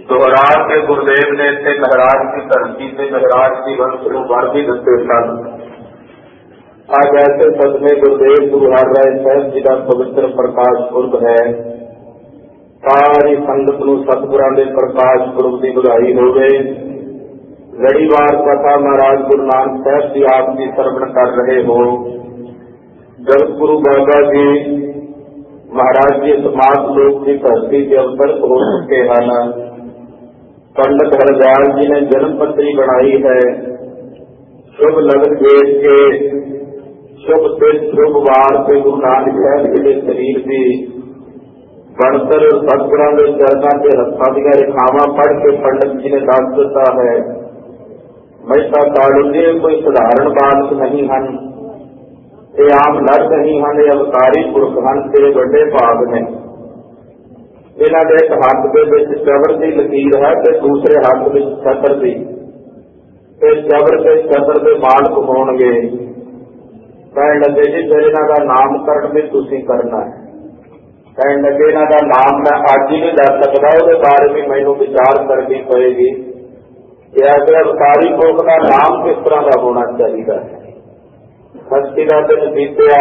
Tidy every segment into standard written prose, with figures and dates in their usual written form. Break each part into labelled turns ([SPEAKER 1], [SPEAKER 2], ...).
[SPEAKER 1] दोहराज के गुरुदेव ने इतने महराज की धरती से महराज की वंश को वर भी दिते सन। आज ऐसे सदमे गुरुदेव गुरु हर राय साहब जी का पवित्र प्रकाश पुरब है। सारी संगत नूं सतगुरां दे प्रकाश पुरब की बधाई होवे। लड़ीवार कथा महाराज गुरु नानक साहब जी आप की सरवण कर रहे हो। जगत गुरु बाबा जी महाराज जी समाज लोक की धरती के अवतरित हो चुके हैं। पंडित हरदयाल जी ने जन्म पत्री बनाई है। शुभ लगन देश के शुभ दिन शुभ वार से गुरु नानक साहब जी के शरीर की बनकर सतगुरां के चरणों के हत्थां दीआं रेखावां पढ़ के पंडित जी ने दस दिता है। मेहता कालू जी कोई साधारण बालक नहीं हैं, ये आम नर नहीं हैं, ये अवतारी पुरख हैं, तेरे बड़े भाग ने। इन्हां दे एक हाथ दे विच चबर की लकीर है ते दूसरे हाथ विच छतर दी। चबर के छतर के मालक होणगे। कहण लगे जी फिर इन्हां दा नामकरण भी तुसीं करना है। कहण लगे इन्हां दा नाम मैं अज ही नहीं दस सकदा, उहदे बारे भी मैनूं विचार करनी पएगी कि ऐसे अवतारी पुरख का नाम किस तरह का होना चाहिए। षष्ठी का दिन बीतया,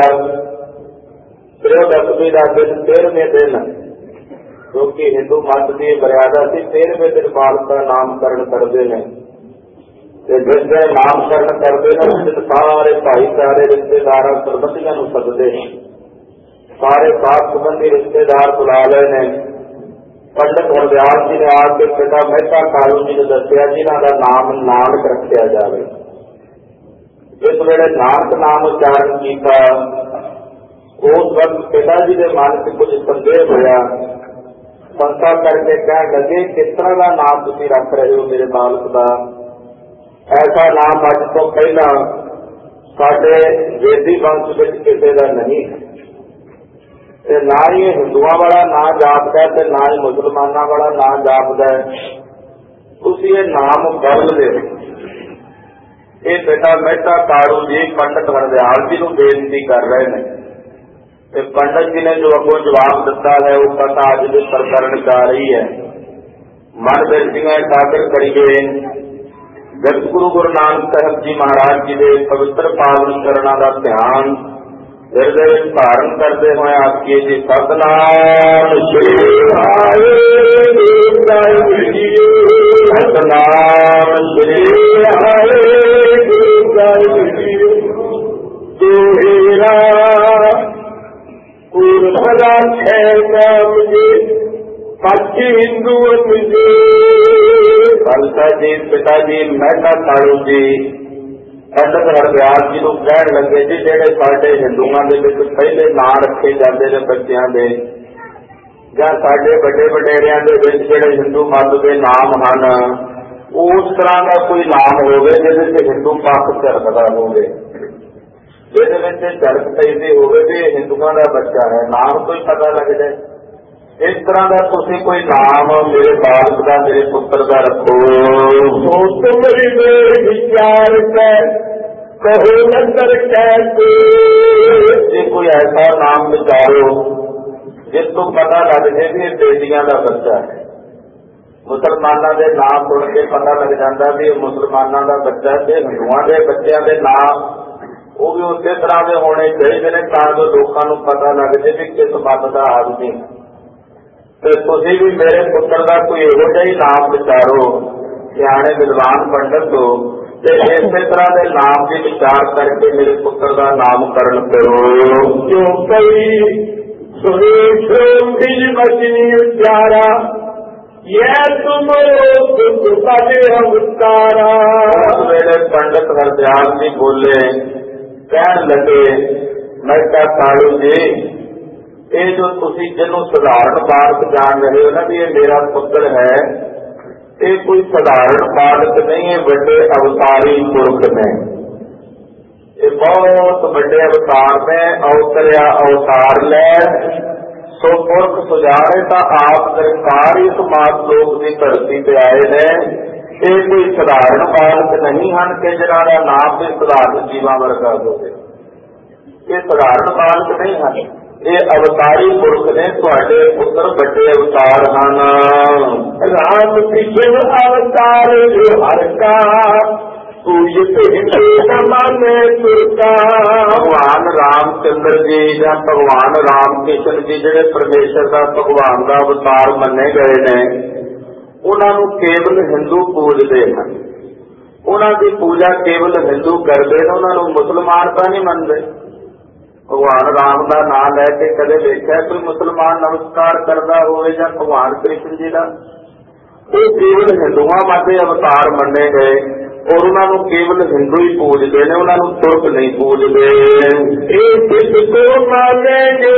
[SPEAKER 1] त्रयोदशमी का दिन 13वें दिन, जो कि हिंदू मत की मर्यादा से 13वें दिन बालक का नामकरण करते हैं। जिस दिन नामकरण करते हैं उस दिन सारे भाईचारे रिश्तेदार संबंधियों को सदते हैं। सारे साथ संबंधी रिश्तेदार बुला रहे हैं। पंडित हरदयाल जी ने आके पिता मेहता कालू जी ने दसिया जिन्हों का नाम नानक रखा जाए। जिस वेले नानक नाम उच्चारण किया उस वक्त पिताजी के मन से कुछ संदेह होया। संस्था करके कह लगे किस तरह का नाम तुम रख रहे हो मेरे बालक का। ऐसा नाम अज तो पहला साडे वेदी वंश में किसी का नहीं है। ना ही हिंदुओं वाला ना जापदा है, ना ही मुसलमानों वाला ना जापदा है। तुसीं ये नाम बदल दे। ये बेटा मेहता कालू जी पंडित हरदयाल जी को बेनती कर रहे हैं। पंडित जी ने जो अगों जवाब दिता है वो कथा अज के प्रकरण जा रही है। मन बिरतियां एकाग्र करिए। जगतगुरु गुरु नानक साहब जी महाराज जी के पवित्र पावन चरणों का ध्यान हिरदे विच धारण करते हुए आखिए जी सतनाम श्री सतनाम श्री तेरा पूर्वला मुझे बाकी हिंदू मुझे खालसा जी पिताजी मेहता कालू जी पंडित हरदयाल जी को कह लगे जी जेडे साडे हिंदुओं के पहले नां रखे जाते हैं बच्चों के या साडे बड़े वडेरिया के जेडे हिंदू मत के नाम हैं उस तरह का कोई नाम होवे जिहदे हिंदू पक्ष झलकदा होवे, जिहदे झलक पैदी होवे भी हिंदुओं का बच्चा है, नाम कोई पता लग जाए। इस तरह का तुसीं कोई नाम मेरे बालक का मेरे पुत्र का रखो। तुम्हारी मेरे विचार कहो नंदर कैसे जी कोई ऐसा नाम विचारो जिसको पता लग जाए कि बेटियां का बच्चा है। मुसलमानों के नाम सुन के पता लग जाता भी मुसलमानों का बच्चा है। हिंदुओं के बच्चों के नाम वो भी उस तरह के होने चाहिए ताकि लोगों को पता लग जाए कि किस मत का आदमी। तुसीं भी मेरे पुत्र का कोई इहो जिहा ही नाम विचारो, सियाणे विद्वान पंडित हो, इस तरह के नाम की विचार करके मेरे पुत्र का नामकरण करो। जो कई सुरेश बचनी उच्चारा यह तुम अवतारा। मेरे पंडित हरदयाल जी बोले कह लगे मेहता कालू जी ये जो तुसी जिन्हों साधारण बालक जान रहे हो ना भी ये मेरा पुत्र है, ये कोई साधारण बालक नहीं है, बड़े अवतारी पुरख ने। ये बहुत बड़े अवतार ने। अवतरिया अवतार ले सो पुरख सुजारे तो आप सरकार इस मात लोक की धरती पे आए ने। ये कोई साधारण बालक नहीं हैं कि जिन्हों का नाम भी साधारण जीवा वर्गा हो। ये साधारण बालक नहीं हैं, ये अवतारी पुरख ने तुहाडे पुत्र बड़े अवतार हन। राम कृष्ण अवतार जो हर का भगवान रामचंद्र जी या भगवान राम कृष्ण जी जिहड़े परमेश्वर का भगवान का अवतार मन्ने गए ने, उन्होंने केवल हिंदू पूजते हैं। उन्होंने पूजा केवल हिंदू करते हैं, उन्होंने मुसलमान तो नहीं मनते। भगवान राम का नाम लैके कदे देखा कोई मुसलमान नमस्कार करता होवे या भगवान कृष्ण जी का? वो केवल हिंदुओं वाले अवतार मन्ने गए और उन्होंने केवल हिंदू ही पूजते हैं, उन्होंने तुर्क नहीं पूजते। किसको मानेंगे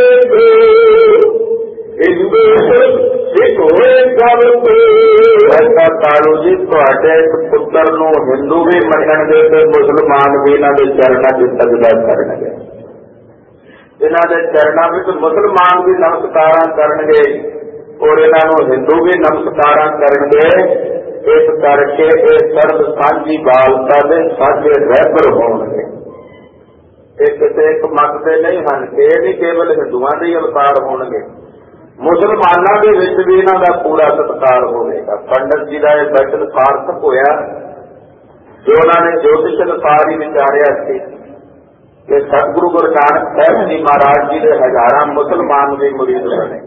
[SPEAKER 1] हिंदू सिख होए सब ऐसा कालू जी तुहाडे पुत्र नूं हिंदू भी मन्नणगे ते मुसलमान भी इन्हां दे चरणां च सजदा करनगे। इन्हां दे चरणां विच मुसलमान भी नमस्कारां करनगे और इन्हां हिंदू भी नमस्कारां करनगे। इस करके ये सर्व सांझी बालता दे साझे रहबर होणगे। ये किसी एक मत दे नहीं हन, ये नहीं केवल हिंदुआं दे अवतार होणगे, मुसलमानों के विच भी इन्हां दा पूरा सत्कार होवेगा। पंडित जी का यह वचन सार्थक होया जो उन्होंने ज्योतिष अनुसार ही विचारिया सी कि सतगुरु गुरु नानक साहब जी महाराज जी के हजारां मुसलमान भी मुरीद बने।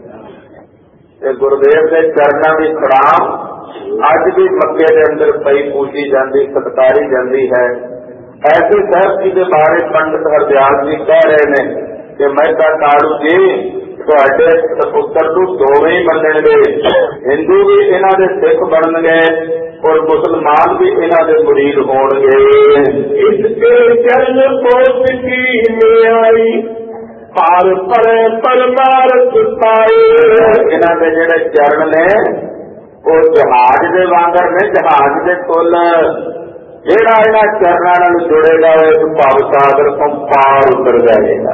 [SPEAKER 1] गुरुदेव के चरणों की प्रणाम अज भी मक्के के अंदर पई पूजी जाती, सत्कारी जाती है। ऐसे साहब जी के बारे पंडित हरदयाल जी कह रहे हैं कि मैं कालू जी तुहाडे पुत्र नूं दोवें ही मन्नणगे, हिंदू भी इन्हां दे सिख बनणगे और मुसलमान भी इन्हां दे मुरीद होणगे। इसके चरण पोत की में आई पार परे परमारथ पाए। इन्हां दे जिहड़े चरण ने वो जहाज दे वांगर ने, जहाज दे कुल जिहड़ा इन्हां चरणां नाल जुड़ेगा वो भव सागर तो पार उतर जाएगा।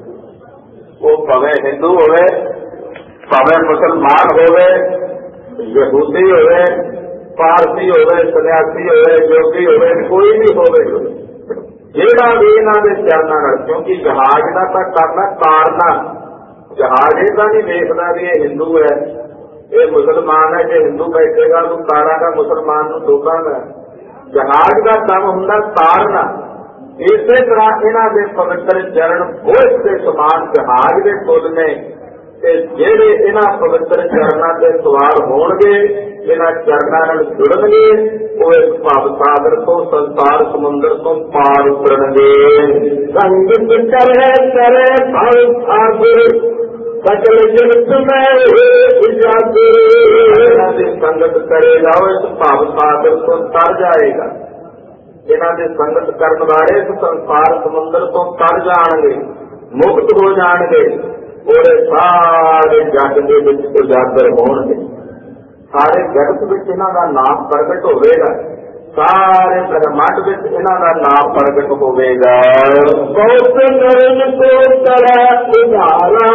[SPEAKER 1] वो भावें हिंदू होवे, भावें मुसलमान होवे, यहूदी होवे, पारसी होवे, सन्यासी होवे, योगी होवे, कोई भी होवे, जेड़ा भी इन्हां दे चरणां नाल, क्योंकि जहाज का तां करना तारना, जहाज ये तां नहीं देखदा भी ये हिंदू है, ये मुसलमान है। जो हिंदू बैठेगा तो तारागा, मुसलमान को डोबागा। जहाज का काम हुंदा तारना। इसे तरह इन्हां दे पवित्र चरण बोझ के समान जहाज के पुल ने, जेड़े इन्हां पवित्र चरणों से सवार होणगे, इन्हां चरणों नाल जुड़नगे, वो इस भव सागर तो संसार समुद्र तो पार उतरनगे। संगत करे करे भव सागर सकल जगत में इन्हां दी संगत करेगा वो इस भव सागर तो तर जाएगा। इन्हां दी संगत करने वाले इस संसार समुद्र तो तर जाणगे, मुक्त हो जाणगे और सारे जग दे विच उजागर होणगे। सारे जगत विच इन्हां दा नाम प्रगट होवेगा, सारे ब्रह्मांड विच इन्हां दा नाम प्रगट होवेगा। बहुत नरन को तरह उधारा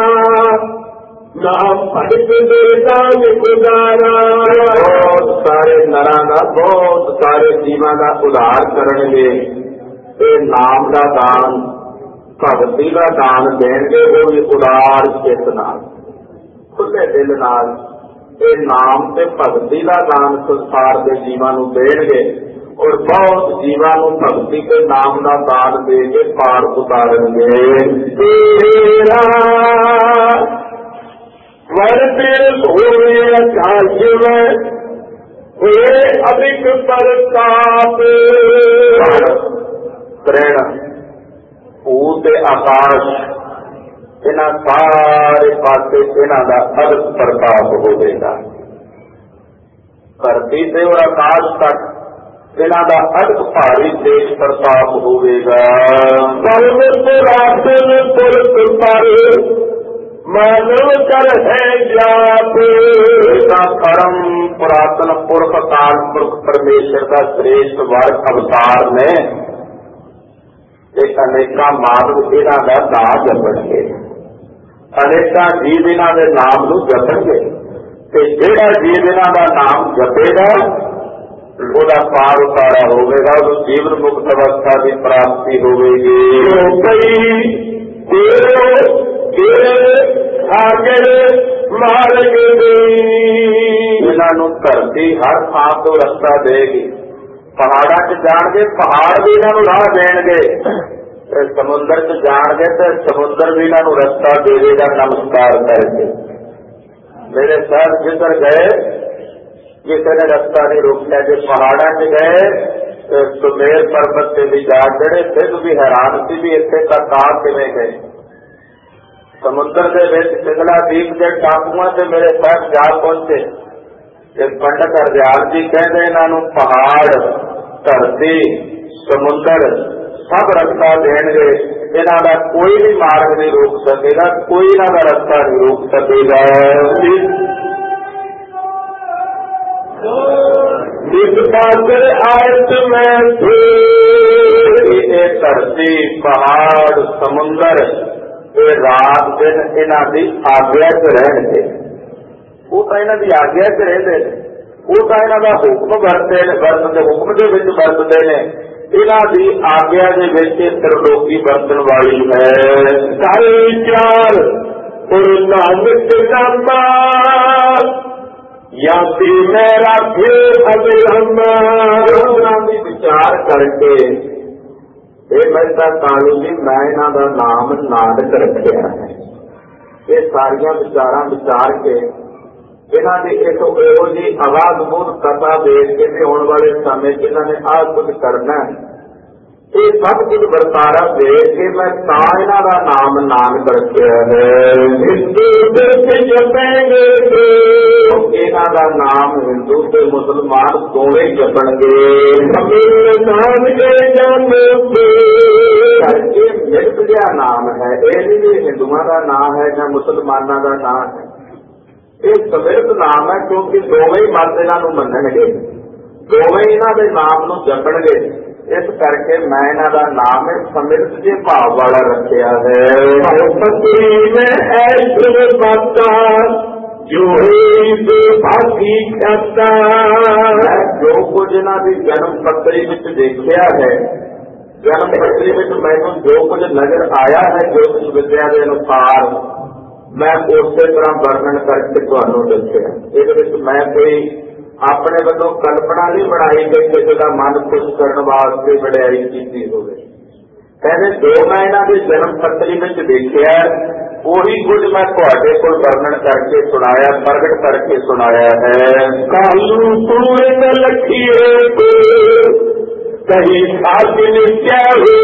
[SPEAKER 1] नाम पढ़ के देता गुजारा। बहुत सारे नरां दा, बहुत सारे जीवां दा उधार करनगे, ते नाम दा दान, भगती का दान देंगे, वो भी उदार चित नाल, खुले दिल नाल। ये नाम से भगती का दान संसार के जीवां नूं देणगे और बहुत जीवां नूं भगती के नाम का दान दे के पार उतारनगे। तेरा वर पेश होवे आकाश में हुए अधिक प्रताप। प्रेरणा पूते आकाश, इन्हां सारे पासे इन्हां दा अधिक प्रताप होवेगा। धरती से और आकाश तक इन्हां दा अधिक भारी तेज प्रताप होवेगा। सर्वत रासन पुरख पर मानव कर है जाप। परम पुरातन पुरख काल पुरख परमेश्वर का श्रेष्ठ वर्ग अवतार ने अनेका मानव इन्हां दा नाम जपणगे, अनेका जीव इन्हां दे नाम नूं जपणगे, ते जिहड़ा जीव इन्हां दा नाम जपेगा ਉਹਦਾ ਪਾਰ ਉਤਾਰਾ ਹੋਵੇਗਾ, ਉਹਨੂੰ ਜੀਵਨ ਮੁਕਤ ਅਵਸਥਾ ਦੀ ਪ੍ਰਾਪਤੀ ਹੋਵੇਗੀ। ਕਈ सागर मार्ग इन्हों धरती हर थां तो रस्ता देगी। पहाड़ा च जाणगे पहाड़ भी इन्हों राह देणगे, समुद्र च जाणगे तो समुद्र भी इन्हों रस्ता देगा नमस्कार करके। मेरे साथ जिधर गए किसी ने रस्ता नहीं रोकिया। जो पहाड़ा च गए सुमेर पर्वत से भी जा चढ़े, सिद्ध भी हैरान सी भी इत्थे तक आ किवें गए। समुद्र के विच सिंगला दीप के टापूआं से मेरे साथ जा पहुंचे। पंडित हरदयाल जी कहते इन्हों पहाड़ धरती समुद्र सब रस्ता देंगे, इन्हों का कोई भी मार्ग नहीं रोक सकेगा, कोई इन्हों का रस्ता नहीं रोक सकेगा। जिस पास आयत में थे धरती पहाड़ समुद्र ये रात दिन इन्हों की आज्ञा च रहते, वो तो इन्हों की आज्ञा च रहते हैं, वो तो इन्हों का हुक्म वरतते हुक्म के विच वरतते हैं। इन्हों की आज्ञा के विच त्रिलोकी बरतन वाली है। सारे चार गुरु नानक नामा या मैं राखे अविलंब विचार करके मेहता कालू जी मैं इन्हों का नाम नानक रखिया है। ये सारिया विचारा विचार के इन्हों की एक एहो जी आवाज मूल कथा देख के आने वाले समय इन्होंने आ कुछ करना है, ये सब कुछ वर्तारा देख के मैं इन्हों का नाम नानक रखिया है। इन्हों का नाम हिंदू से मुसलमान दोवे जपणगे। मिल गया नाम है, ये नहीं हिंदुओं का नाम है या मुसलमानों का नाम है, ये समृद्ध नाम है क्योंकि दोवे मत इन्हों मनणगे, दोवे इन्हों के नाम को जपणगे। इस करके मैं इन्हों का नाम समृद्ध के भाव वाला रखिया है। जो कुछ इन्हों की जन्म पत्री में देखा है, जन्म पत्री में मैनू जो कुछ नजर आया है ज्योतिष विद्या के अनुसार मैं उस तरह वर्णन करके तुहानू दस्या। ये मैं कोई अपने वालों कल्पना नहीं बनाई कि किसी का मन खुश करने वास्ते वड्याई की हो। कहते जो मैं इन्हों की जन्म पत्री में देखा वही कुछ मैं तुहाडे कोल वर्णन करके सुनाया, प्रगट करके सुनाया है। कालू पूरे न लखिए कहीं क्या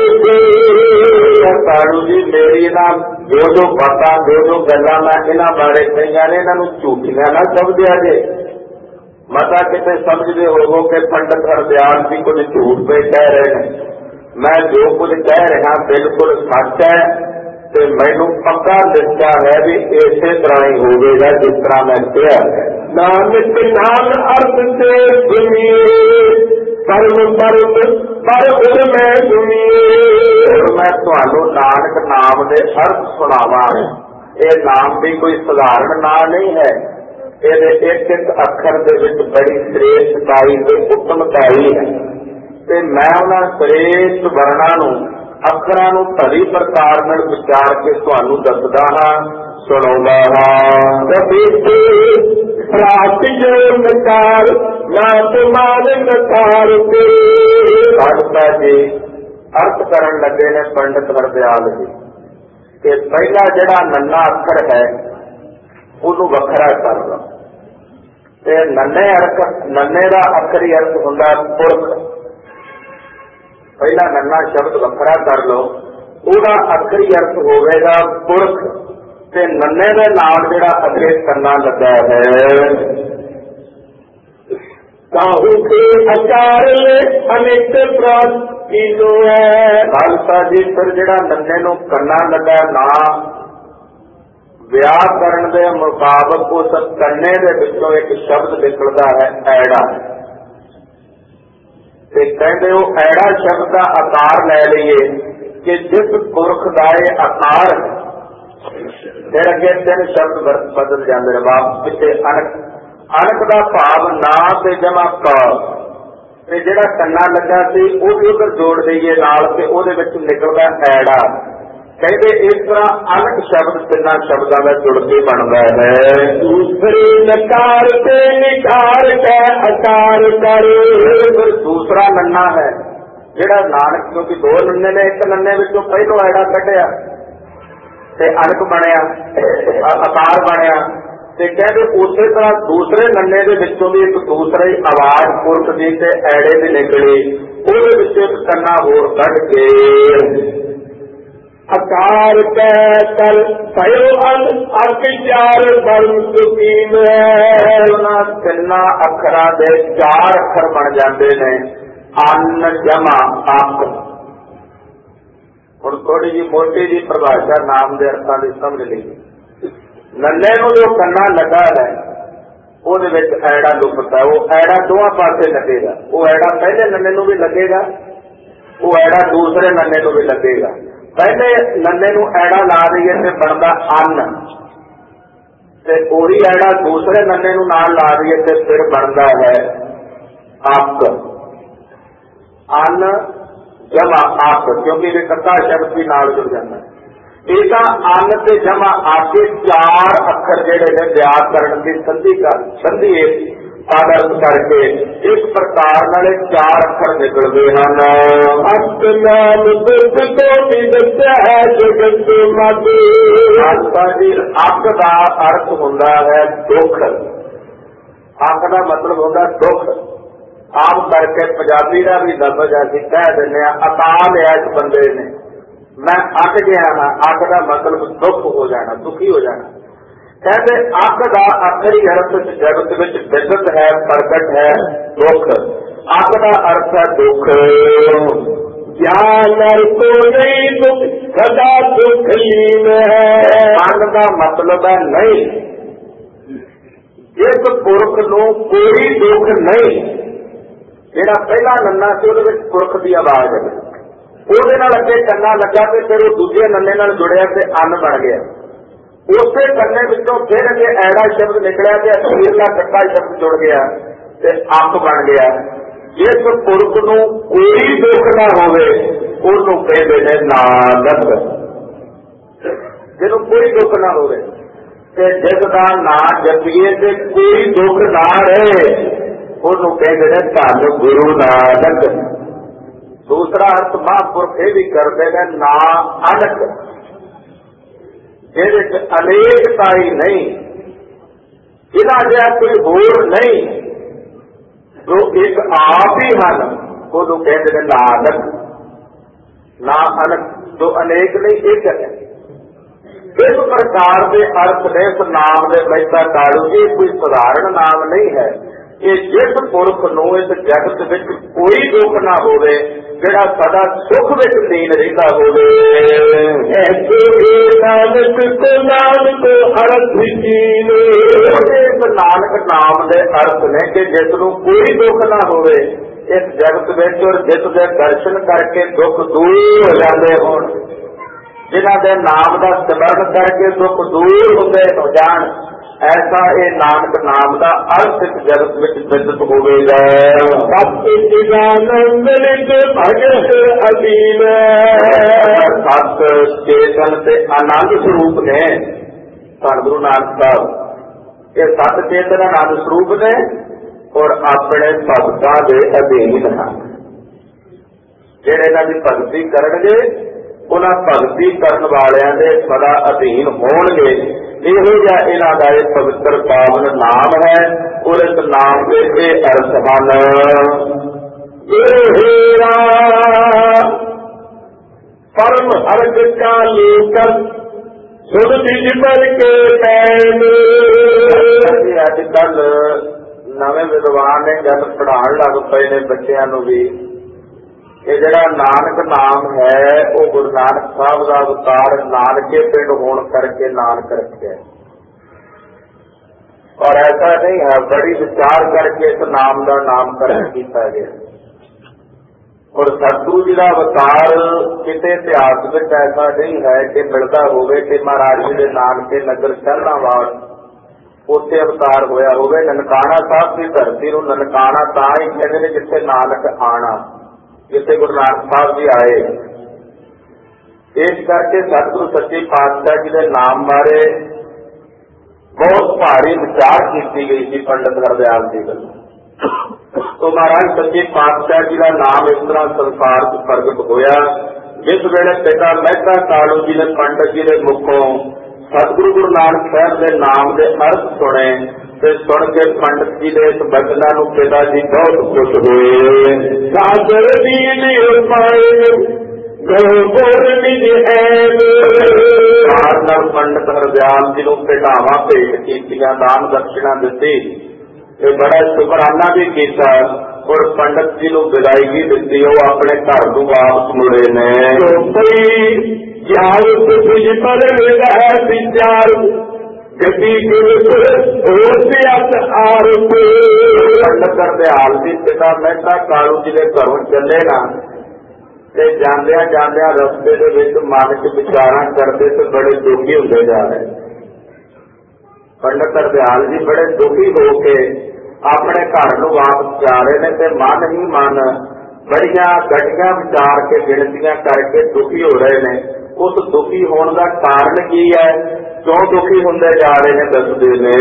[SPEAKER 1] कालू जी मेरी ना जो बात जो गल्लां मैं इन्हां बारे कहियां ने इन्हां नूं झूठियां ना समझिया जे। मता किते समझदे होवो कि पंडित हरदयाल जी कुछ झूठ पे कह रहे हैं। मैं जो कुछ कह रहा बिल्कुल सच है, तो मैनू पक्का निश्चा है भी इसे तरह ही होगा जिस तरह मैं कहा है। नानक नाम अर्थ से सुनिए परम परम पर मैं सुनिए। मैं तुहानू नानक नाम के अर्थ सुनावा। ये नाम भी कोई साधारण नाम नहीं है, ये एक एक अखर के बड़ी श्रेष्ठताई ते उत्तमताई है। ते मैं उन्हां श्रेष्ठ वर्णा नूं अखरां नूं भली प्रकार नाल विचार के तुहानू दसदा हां, सुणाउंदा हां। प्राप्त जो नकार नाथ मान नकार के भगता जी अर्थ करन लगे ने पंडित हरदयाल जी कि पहला जिहड़ा नन्ना अखर है उहनूं वखरा कर लो। ते नन्ने का अखरी अर्थ हुंदा पुरख। पहला नन्ना शब्द वखरा कर लो, ਉਹਦਾ अखरी अर्थ होगा पुरख। ते नन्ने के नाल जिहड़ा अगे करना लगा है काहू के आचार अनेक प्राचीनो है। खालसा जी फिर जिहड़ा नन्ने नूं करना लगा ना व्याकरण के मुताबक उस कन्ने के विचों एक शब्द निकलता है ऐड़ा। कहते हो ऐड़ा शब्द का आकार ले लीए कि जिस पुरख का यह आकार फिर अगे तीन शब्द बदल जाते हैं वापस पिछे अणक। अणक का भाव ना ते जमा का जिहड़ा कन्ना लगा सी वो भी उधर जोड़ दईए नाल ते उहदे विच निकलदा ऐड़ा। कहते इस तरह अलग शब्द तिना शब्दों का जुड़ के बनता है। दूसरे नकार से निकार के आकार करे। फिर दूसरा नन्ना है जिहड़ा नानक, क्योंकि दो नन्ने ने, एक नन्ने विचों पहलों ऐड़ा कढ़िया ते अणक बनया, आकार बनया, ते कहते उसे तरह दूसरे नन्ने दे विचों भी एक दूसरा ही आवाज पुरख दी ते ऐड़े दी निकली, ਉਹਦੇ ਵਿੱਚ एक कन्ना होर कढ़ के आकार कै कर भयो अक चार बर्म सुकीम है। उन्हां तिन्ना अखरां दे चार अखर बन जाते ने, अन्न जमा अक। हुण थोड़ी जी मोटी जी परिभाषा नाम के अर्थां की समझ ली। नन्ने नूं जो कन्ना लगा है ਉਹਦੇ ਵਿੱਚ ਐੜਾ ਲੁਕਦਾ, ਉਹ ਐੜਾ ਦੋਵਾਂ ਪਾਸੇ ਲੱਗੇਗਾ। ਉਹ ਐੜਾ ਪਹਿਲੇ ਨੰਨੇ ਨੂੰ ਵੀ ਲੱਗੇਗਾ, ਉਹ ਐੜਾ ਦੂਸਰੇ ਨੰਨੇ ਨੂੰ ਵੀ ਲੱਗੇਗਾ। ਪਹਿਲੇ ਨੰਨੇ ਨੂੰ ਐੜਾ ਲਾ ਦਈਏ ਤੇ ਬਣਦਾ ਅੰਨ, ਤੇ ਉਹੀ ਐੜਾ ਦੂਸਰੇ ਨੰਨੇ ਨੂੰ ਨਾਲ ਲਾ ਦਈਏ ਤੇ ਫਿਰ ਬਣਦਾ ਹੈ ਅੱਕ। ਅੰਨ ਜਮਾ ਅੱਕ, ਕਿਉਂਕਿ ਇਹ ਕੱਕਾ ਸ਼ਬਦ ਵੀ ਨਾਲ ਜੁੜ ਜਾਂਦਾ ਹੈ। ਇਹ ਤਾਂ ਅੰਨ ਤੇ ਜਮਾ ਆਕੇ ਚਾਰ ਅੱਖਰ ਜਿਹੜੇ ਨੇ ਵਿਆਕਰਣ ਦੀ ਸੰਧੀ ਆਦਰਤ ਕਰਕੇ ਇਸ ਪ੍ਰਕਾਰ ਨਾਲੇ ਚਾਰ ਅੱਖਰ ਨਿਕਲਦੇ ਹਨ। ਅੱਕ ਨਾਮ ਦੁੱਖ ਤੋਂ ਵੀ ਦੱਸਿਆ ਹੈ ਜਗਤ ਮਾਤੇ। ਆਸਾ ਜੀ ਅੱਕ ਦਾ ਅਰਥ ਹੁੰਦਾ ਹੈ ਦੁੱਖ। ਅੱਕ ਦਾ ਮਤਲਬ ਹੁੰਦਾ ਦੁੱਖ। ਆਮ ਕਰਕੇ ਪੰਜਾਬੀ ਦਾ ਵੀ ਲਫ਼ਜ਼ ਅਸੀਂ ਕਹਿ ਦਿੰਦੇ ਹਾਂ ਅਕਾਲ ਹੈ ਇਸ ਬੰਦੇ ਨੇ, मैं अक गया हाँ। अक का मतलब दुख हो जाना, दुखी हो जाना। कहते अक का आखिरी अर्थ जगत में विगत है, प्रगट है दुख। अक का अर्थ है दुख। ज्ञान को नहीं दुख सदा दुख लीन है। अन का मतलब है नहीं, जिस पुरख नूं कोई दुख नहीं। जिहड़ा पहला नन्ना से उहदे विच पुरख की आवाज है, ਉਹਦੇ ਨਾਲ ਅੱਗੇ ਕੰਨਾ ਲੱਗਾ ਤੇ ਫਿਰ ਉਹ ਦੂਜੇ ਨੰਨੇ ਨਾਲ ਜੁੜਿਆ ਤੇ ਅੰਨ ਬਣ ਗਿਆ। ਉਸੇ ਕੰਨੇ ਵਿੱਚੋਂ ਫਿਰ ਅੱਗੇ ਐੜਾ ਸ਼ਬਦ ਨਿਕਲਿਆ ਤੇ ਅਖੀਰਲਾ ਕੱਟਾ ਸ਼ਬਦ ਜੁੜ ਗਿਆ ਤੇ ਅੱਕ ਬਣ ਗਿਆ। ਜਿਸ ਪੁਰਖ ਨੂੰ ਕੋਈ ਦੁੱਖ ਨਾ ਹੋਵੇ ਉਹਨੂੰ ਕਹਿੰਦੇ ਨੇ ਨਾਨਕ। ਜਿਹਨੂੰ ਕੋਈ ਦੁੱਖ ਨਾ ਹੋਵੇ ਤੇ ਜਿਸ ਦਾ ਨਾਂ ਜਪੀਏ ਤੇ ਕੋਈ ਦੁੱਖ ਨਾ ਰਹੇ ਉਹਨੂੰ ਕਹਿੰਦੇ ਨੇ ਧੰਨ ਗੁਰੂ ਨਾਨਕ। दूसरा अर्थ महापुरख ये भी करते हैं ना अनक, जिहदे अनेकता ही नहीं, इन्हां जिहा कोई होर नहीं, जो एक आप ही हन उहनूं कहते हैं नानक। ना अनक जो अनेक नहीं एक है। इस प्रकार के अर्थ ने इस नाम के मਹਿਤਾ कालू। ये कोई साधारण नाम नहीं है। ये जिस पुरख नूं इस जगत विच कोई दुख ना होवे, ਜਿਹੜਾ ਸਦਾ ਸੁਖ ਵਿੱਚ ਲੀਨ ਰਹਿੰਦਾ ਹੋਵੇ। ਐਸੇ ਨਾਨਕ ਕੋ ਨਾਨਕ ਅਰਥ ਜੀਨ। ਇਸ ਨਾਨਕ ਨਾਮ ਦੇ ਅਰਥ ਨੇ ਕਿ ਜਿਸ ਨੂੰ ਕੋਈ ਦੁੱਖ ਨਾ ਹੋਵੇ ਇਸ ਜਗਤ ਵਿੱਚ, ਔਰ ਜਿਸ ਦੇ ਦਰਸ਼ਨ ਕਰਕੇ ਦੁੱਖ ਦੂਰ ਹੋ ਜਾਂਦੇ ਹੋਣ, ਜਿਨ੍ਹਾਂ ਦੇ ਨਾਮ ਦਾ ਸਿਮਰਨ ਕਰਕੇ ਦੁੱਖ ਦੂਰ ਹੁੰਦੇ ਹੋ ਜਾਣ, ऐसा ये नानक नाम का अर्थ इस जगत में विदित होवेगा। सत चेतन से आनंद स्वरूप ने धन गुरु नानक साहब ये सत चेतन आनंद स्वरूप ने और अपने भगतां दे अधीन हैं। जिहड़े इन्हां दी भगती करनगे उन्हां भगती करन वालियां दे सदा अधीन होणगे। ਇਹੋ ਜਿਹਾ ਇਹਨਾਂ ਦਾ ਇਹ ਪਵਿੱਤਰ ਪਾਵਨ ਨਾਮ ਹੈ ਔਰ ਇਸ ਨਾਮ ਦੇ ਇਹ ਅਰਥ ਹਨ। ਇਹ ਹੀਰਾ ਪਰਮ ਹਰਜ ਕਾ ਲੇਕਰ ਸੁਧ ਨਿਜ ਪਰ ਕੇ ਪੈਨ। ਅੱਜ ਕੱਲ ਨਵੇਂ ਵਿਦਵਾਨ ਨੇ ਜਦ ਪੜ੍ਹਾਉਣ ਲੱਗ ਪਏ ਨੇ ਬੱਚਿਆਂ ਨੂੰ ਵੀ, ਇਹ ਜਿਹੜਾ ਨਾਨਕ ਨਾਮ ਹੈ ਉਹ ਗੁਰੂ ਨਾਨਕ ਸਾਹਿਬ ਦਾ ਅਵਤਾਰ ਨਾਨਕੇ ਪਿੰਡ ਹੋਣ ਕਰਕੇ ਨਾਨਕ ਰੱਖਿਆ। और ऐसा नहीं है, बड़ी विचार करके इस नाम का नामकरण किया गया। और सतगुरु जी का अवतार किसी इतिहास में ऐसा नहीं है कि मिलता होवे कि महाराज जी के नानके नगर शहरावाल उत्थे अवतार होया होवे। ननकाना साहब की धरती को ननकाना तां ही कहते हैं जिथे नानक आना, जिथे गुरु नानक साहब जी आए। इस करके सतगुरु सच्चे पातशाह जी के नाम बारे बहुत भारी विचार की गई थी पंडित हरदयाल जी को। तो महाराज सच्चे पातशाह जी का नाम इस तरह संसार को प्रगट होया जिस वेले पिता मेहता कालू जी ने पंडित जी के मुखों सतगुरु गुरु नानक साहब के नाम के अर्थ सुने ते सुन के पंडित जी के इस बचना नूं पिता जी बहुत खुश हुए। सागर दीन पंडित हरदयाल जी नूं भेटावां भेंट कीतियां, दान दक्षिणा दित्ती ते बड़ा शुकराना भी किया और पंडित जी नूं विदायगी दित्ती। वो अपने घर नूं वापस मुड़े ने। पंडित हरदयाल जी पिता मेहता कालू जी के घरों चले ना ते जांदियां जांदियां रस्ते दे विच मन च विचारां करते तो बड़े दुखी होंदे जा रहे। पंडित हरदयाल जी बड़े दुखी होके अपने घर नूं वापस जा रहे ने ते मन ही मन बड़ियां गड्डियां विचार के गिणतियां करके दुखी हो रहे ने। उस दुखी होने का कारण की है, क्यों दुखी होंदे जा रहे हैं दसदे ने।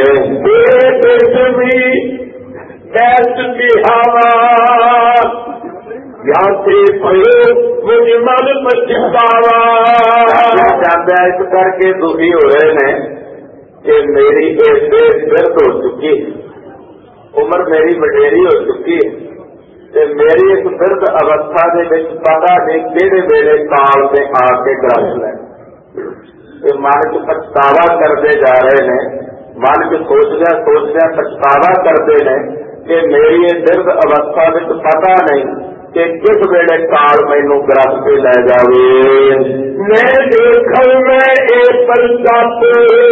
[SPEAKER 1] इस करके दुखी हो रहे ने कि मेरी दर्द हो चुकी, उम्र मेरी वडेरी हो चुकी है, मेरी इस दर्द अवस्था के पता नहीं किहड़े वेले काल से आके ग्रस लै। मन च पछतावा करते जा रहे हैं, मन च सोचदे पछतावा करते हैं कि मेरी ये दर्द अवस्था में पता नहीं कि किस वेले काल मैनू ग्रस के लै जावे। मैं देखा मैं एक परताप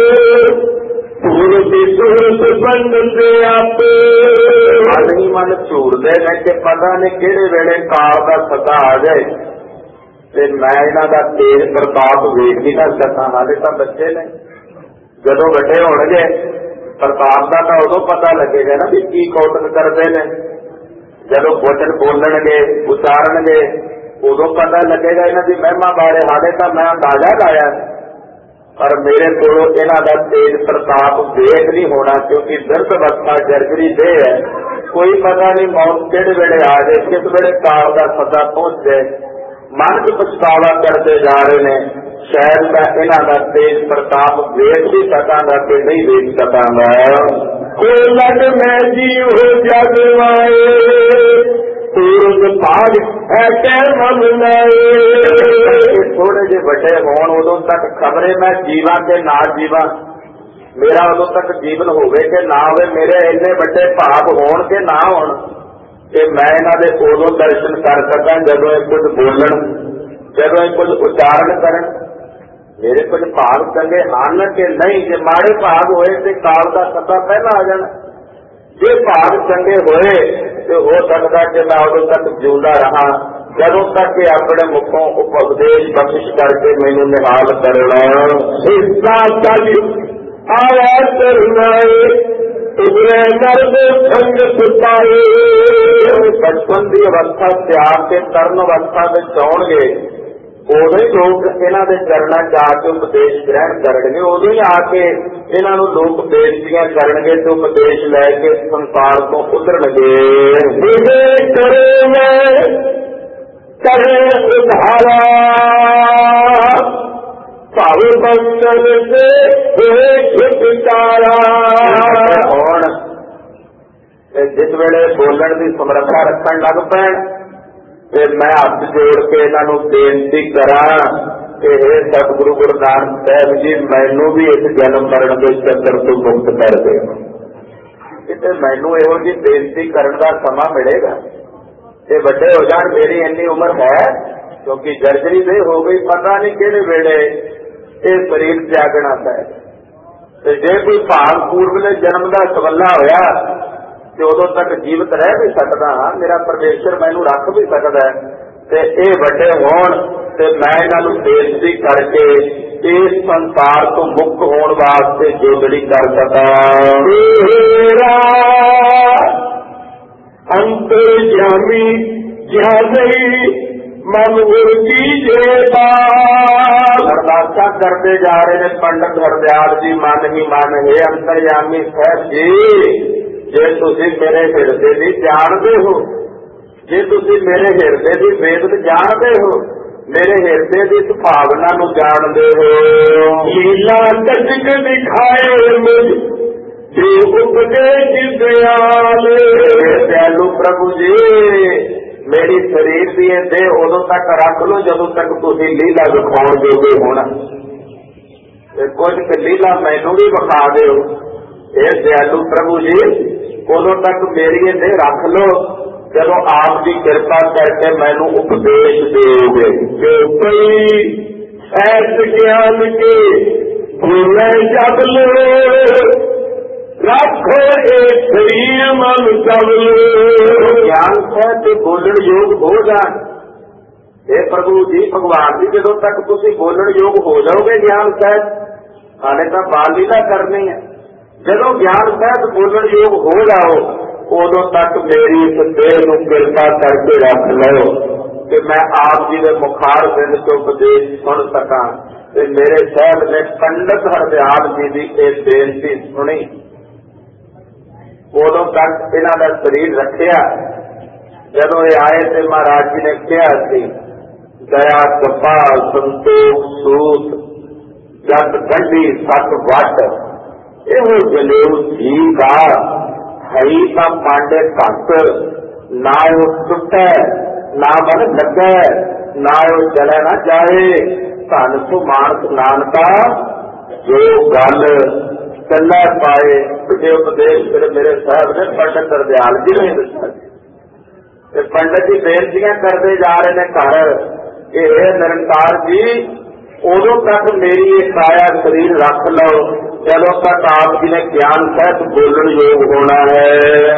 [SPEAKER 1] मन ही मन झूरदे ने कि पता नहीं किहड़े वेले काल का सदा आ जाए ते मैं इन्हां दा तेज प्रताप वेख भी ना सकां। हाले तां बच्चे ने, जदों वड्डे होणगे प्रताप का तो उदों पता लगेगा ना भी की कौतक करते हैं। जदों वचन बोलणगे उचारणगे उदों पता लगेगा इन्हां दी महिमा बारे। हाले तां मैं अंदाजा लाया पर मेरे कोलों इन्हां दा तेज प्रताप वेख नहीं होना, क्योंकि दर्द अवस्था जर्जरी दे है। कोई पता नहीं मौत किहड़े वेले आ जाए, किस वेले काल का सदा पहुंच जाए। मन च पछतावा करते जा रहे हैं, शायद मैं इन्हां दा तेज प्रताप वेख भी सकांगा कि नहीं वेख सकांगा। लग मैं जीव हो जग भाग थोड़े जे बड़े होण उदों तक खबरे मैं जीवा के ना जीवा, मेरा उदों तक जीवन होवे कि ना होवे, मेरे इन्ने बड़े भाग होण के ना होण कि मैं इन्हां दे उदों दर्शन कर सकां जदों ये कुछ बोलन, जदों ये कुछ उचारण करन। मेरे कुछ भाग चंगे हन कि नहीं, जे माड़े भाग होए तो काल का सदा पहला आ जाना। जे भाग चंगे होए तो हो सकता कि मैं उदों तक जिंदा रहा जदों तक कि अपने मुखों उपदेश बख्शिश करके मैनू निहाल करना। आवाज करना बचपन की अवस्था त्याग के तरण अवस्था में आउणगे, उदों ही लोग इन्हां दे चरणा च आके उपदेश ग्रहण करनगे। उदों ही आके इन्हां नूं लोग बेनतियां करनगे ते उपदेश लैके संसार तो उतरनगे। करे उधारा भावे बंधन से छुटकारा। जिस वेले बोलण की समर्था रखण लग पैण ते मैं हाथ जोड़ के इन्हां बेनती करा कि हे सतगुरु गुरु नानक साहब जी मैनू भी इस जन्म मरण के चक्कर तो मुक्त कर दे। किते मैनू इहो जी बेनती करने का समा मिलेगा ते वड्डे हो जाण, मेरी इन्नी उम्र है क्योंकि जर्जरी दे हो गई, पता नहीं किहड़े वेले ये शरीर त्यागना पै। जे कोई भाग पूर्वले जन्म का सवला होया तो उदों तक जीवित रह भी सकता हाँ, मेरा परमेश्वर मैनू रख भी सकता है। ते ये वड्डे होण ते मैं इन्हां बेनती करके इस संसार तो मुक्त होने वास्ते जोगड़ी कर सका। अंतर्यामी ज्ञानी
[SPEAKER 2] मन गुर कीजे बाल।
[SPEAKER 1] अरदासा करते जा रहे ने पंडित हरदयाल जी मन ही मन है अंतरयामी साहब जी जे तुसी मेरे हिरदे दी जानते हो, जे तुसी मेरे हिरदे दी वेद जानते हो, मेरे हिरदे की भावना नूं जानते हो।
[SPEAKER 2] लीला कटक दिखाए मुझ जो उपदेश दयाल।
[SPEAKER 1] दयालु प्रभु जी मेरी शरीर की देह उदों तक रख लो जदों तक तुसी लीला विखाउण जोगे होना, कुछ लीला मैनू भी विखा दिओ। ये दयालु प्रभु जी उदों तक मेरी देह रख लो जदों आप की कृपा करके मैनू उपदेश दोगे।
[SPEAKER 2] जो कोई ऐस ज्ञान के भूले जब लो रखो एक शरीर मन सब लो।
[SPEAKER 1] ज्ञान है तो बोलण योग हो जाए। हे प्रभु जी भगवान जी जदों तक तुसी बोलण योग हो जाओगे ज्ञान सहित, हाले तो बाल लीला करनी है। जदों ज्ञान सहित बोलण योग हो जाओ उदों तक मेरी इस देह नूं कृपा करके रख लो कि मैं आप जी के मुखार बिंद तो उपदेश सुन सका। मेरे साहब ने पंडित हरदयाल जी की एक बेनती सुनी, उदों तक इन्हां दा शरीर रखिया। जदों ये आए तो महाराज जी ने कहा सी दया कृपा संतोख सूत जत गंढी सत वट एहो जलेऊ जी का हई का पांडे घट ना वो टुटै ना मन लगै ना वो चले ना जाए। धन सुमानस नानका जो गल चलै पाए। ये उपदेश फिर मेरे साहब ने पंडित हरदयाल जी ने दसा। पंडित जी बेनतियां करते जा रहे ने घर कि हे निरंकार जी उदों तक मेरी ये काया शरीर रख लो जदों तक आप जी ने ज्ञान सहित बोलण योग होना है।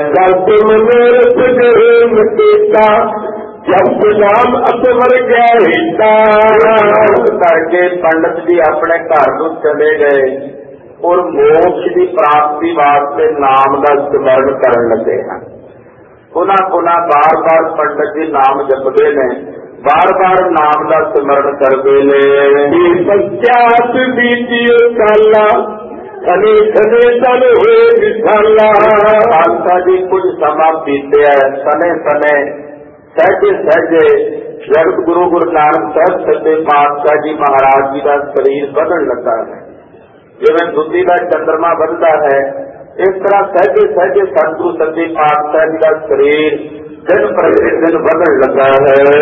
[SPEAKER 1] जब नाम अतवर गया हिता करके पंडित जी अपने घर को चले गए और मोक्ष की प्राप्ति वास्ते नाम का स्मरण करन लगे हैं। पुनः पुनः बार बार पंडित जी नाम जपते ने, बार बार नाम का स्मरण करते ने।
[SPEAKER 2] सत्यात बीतियो काला सने सने तन हुए विशाला।
[SPEAKER 1] माता जी कुछ समा बीते सने सने सहजे सहजे जगत गुरु गुरु नानक साहब सच्चे पातशाह जी महाराज जी का शरीर बदल लगा है। जिवें दुधी का चंद्रमा बनता है इस तरह सहजे सहजे सतगुरु सच्चे पातशाह जी का शरीर दिन प्रतिदिन बदल लगा है।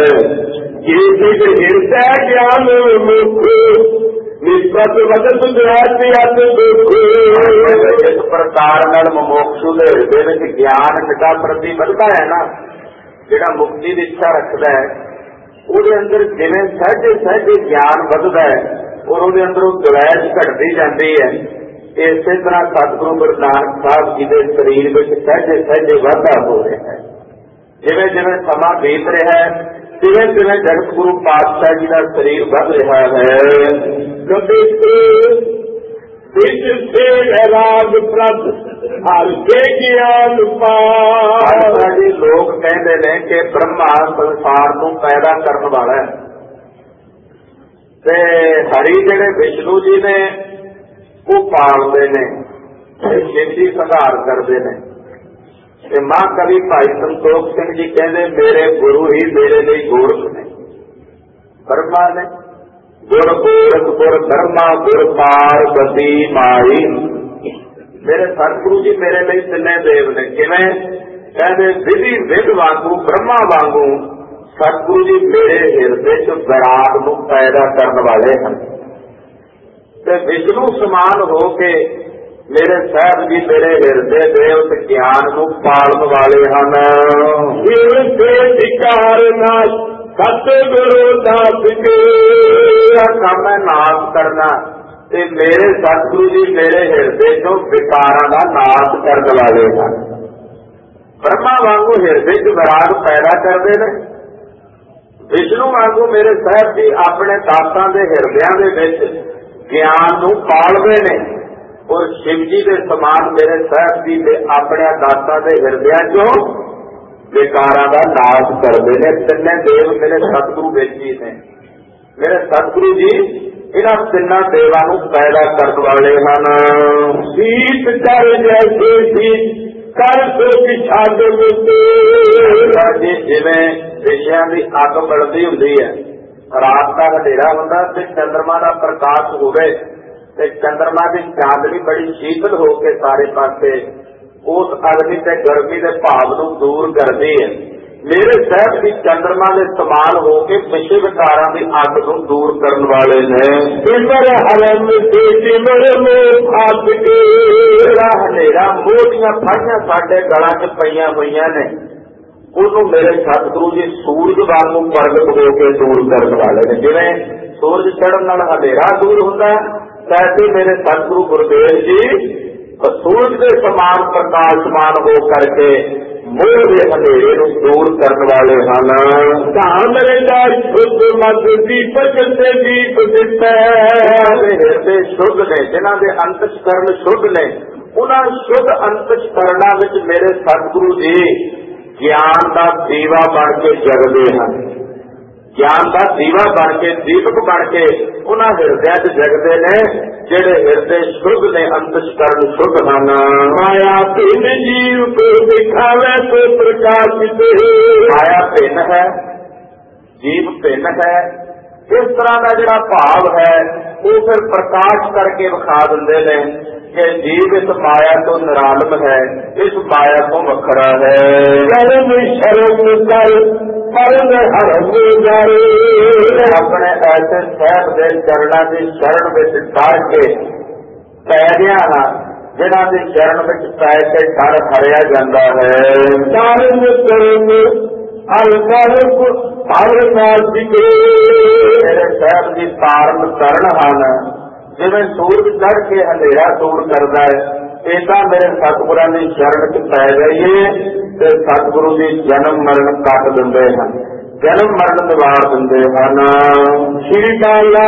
[SPEAKER 2] हृदय ज्ञान मुख निस्पत वदत दुख।
[SPEAKER 1] जिस प्रकार मुमुक्षु के हृदय में ज्ञान निका प्रति बढ़ता है ना, जिहड़ा मुक्ति की इच्छा रखता है उसके अंदर जिवें सहजे सहजे ज्ञान बढ़ता है और उसके अंदरों दुवैज घटती जाती है। इसे तरह सतगुरु गुरु नानक साहब जी के शरीर में सहजे सहजे वाधा हो रहा है। जिवें जिवें समा बीत रहा है तिवें तिवें जगत गुरु पातशाह जी का शरीर बढ़ रहा है।
[SPEAKER 2] से राग प्रभ हर के ज्ञान पार।
[SPEAKER 1] जी लोग कहते हैं कि ब्रह्मा संसार को पैदा करने वाला है ते हरि जेडे विष्णु जी ने वो पालते ने, शिव जी संहार करते हैं। मां कवि भाई संतोख सिंह जी कहते मेरे गुरु ही मेरे लिए गोरख ने। ब्रह्मा ने गुर गोरख गुर ब्रह्मा गुर पार्वती माई। मेरे सतगुरु जी मेरे लिए तिने देव ने। किवें कहते विधि विध वांगू ब्रह्मा वांगू सतगुरु जी मेरे हिरदे च विराग नूं पैदा करने वाले हैं। ते विष्णु समान हो के मेरे साहब जी मेरे हिरदे देव ते ज्ञान नूं पालन वाले हैं।
[SPEAKER 2] शिकार नाश सतगुरु दास के
[SPEAKER 1] काम है नाश करना ते मेरे सतगुरु जी मेरे हिरदे चों विकारां दा नाश करने वाले हैं। ब्रह्मा वांगू हिरदे च विराग पैदा करते हैं, विष्णु वांगू मेरे साहब जी अपने दासां दे हिरदियां दे विच ज्ञान नूं पालदे ने और शिव जी के समान मेरे साहब जी दे अपने दासां दे हिरदियां चों विकारां दा नाश करते हैं। तिन्ने देव मेरे सतगुरु विच ही ने। मेरे सतगुरु जी इन्हां तिन्नां देवां नूं पैदा करन वाले हन।
[SPEAKER 2] शीत कर जैसे शीत कर सो छाद
[SPEAKER 1] जी जिवें विषयां दी अग बलदी हुंदी है, रात का हनेरा हुंदा ते चंद्रमा का प्रकाश होवे ते चंद्रमा की चांदनी बड़ी शीतल होके सारे पासे उस अग्नि ते गर्मी के भाव नूं दूर करती है। मेरे साहब भी चंद्रमा के समान होके विषय विकारां की अग नूं दूर करने वाले ने। हनेरा मोटियां फाइयां साडे गलां च पईयां होईयां ने, उन्होंने मेरे सतगुरु जी सूरज वांगू प्रगट होकर दूर करने वाले ने। जिवें सूरज चढ़न नाल हनेरा दूर हुंदा वैसे मेरे सतगुरु गुरुदेव जी सूरज के समान प्रकाशमान हो करके मोह के हनेरे नूं दूर करने वाले हैं।
[SPEAKER 2] दीपक से दीप दिता
[SPEAKER 1] हृदय शुद्ध ने, जिन्हां दे अंतस्करण शुद्ध ने, उन्हां शुद्ध अंतस्करणा विच मेरे सतगुरु जी ज्ञान का दीवा बन के जगते हैं। ज्ञान का दीवा बन के दीपक बन के उन्हां हृदय च जगते ने जेड़े हृदय शुद्ध ने, अंतस्करण शुद्ध हैं।
[SPEAKER 2] माया भिन्न जीव को दिखावे तो प्रकाशित।
[SPEAKER 1] माया भिन्न है, जीव भिन्न है। इस तरह का जिहड़ा भाव है वो फिर प्रकाश करके विखा दिंदे ने कि जीव इस माया तो निरालम है, इस माया तो वखरा है।
[SPEAKER 2] कर्म शर्म कर
[SPEAKER 1] अपने ऐसे साहब के चरणों की शरण में डर के पै गया ना, जिन्हों की शरण में पै के डर हरिया जाता है। मेरे साहब जी तारण तरण हैं, जिवें सूरज चढ़ के हनेरा दूर करता है, इदा मेरे सतगुरां की शरण च पै जाइए तो सतगुरु जी जन्म मरण कट दिंदे हैं, जन्म मरण निवार दिंदे हैं।
[SPEAKER 2] श्री काला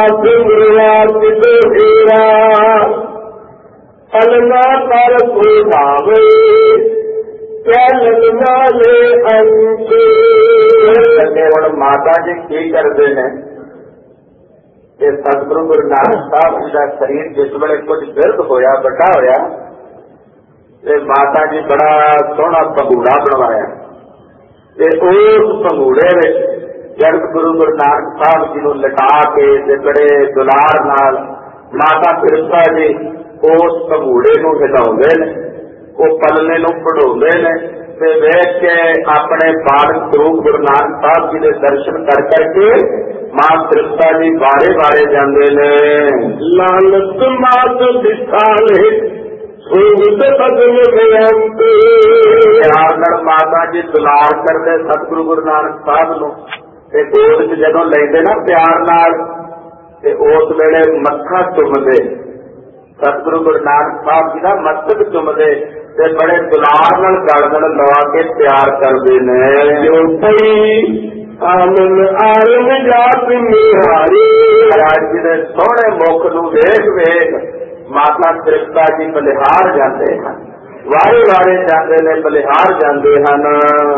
[SPEAKER 2] पलना कर को भावे क्या लगना ले अंक।
[SPEAKER 1] हुण माता जी की करते हैं कि सतगुरु गुरु नानक साहब जी का शरीर जिस वेले कुछ बिरध होया, बड़ा होया, ते माता जी बड़ा सोहना पंगूड़ा बनवाया ते उस पंगूड़े विच जगत गुरु गुरु नानक साहब जी नूं लिटा के ते बड़े दुलार नाल माता तृप्ता जी उस पंगूड़े नूं हिलाउंदे ने, वो पल्ले नूं पढ़ाउंदे ने ते वेख के अपने बालक स्वरूप गुरु नानक साहब जी के दर्शन कर करके मां तृप्ता जी बारे बारे जाते ने।
[SPEAKER 2] लालत मात विशाल
[SPEAKER 1] माता जी दुलार करते सतगुरु गुरु नानक साहब नूं ते गोद च जदों लैंदे ना प्यार नाल ते उस वेले मत्था चुमदे, सतगुरु गुरु नानक साहब जी का मस्तक चुमदे ते बड़े दुलार नाल गल गल लवा के प्यार करते ने।
[SPEAKER 2] आनंद आरन जात निहारी
[SPEAKER 1] महाराज जी ने सोहणे मुख नूं वेख वेख माता तृप्ता जी बलिहार जाते हैं, वारे वारे जाते ने बलिहार जाते हैं।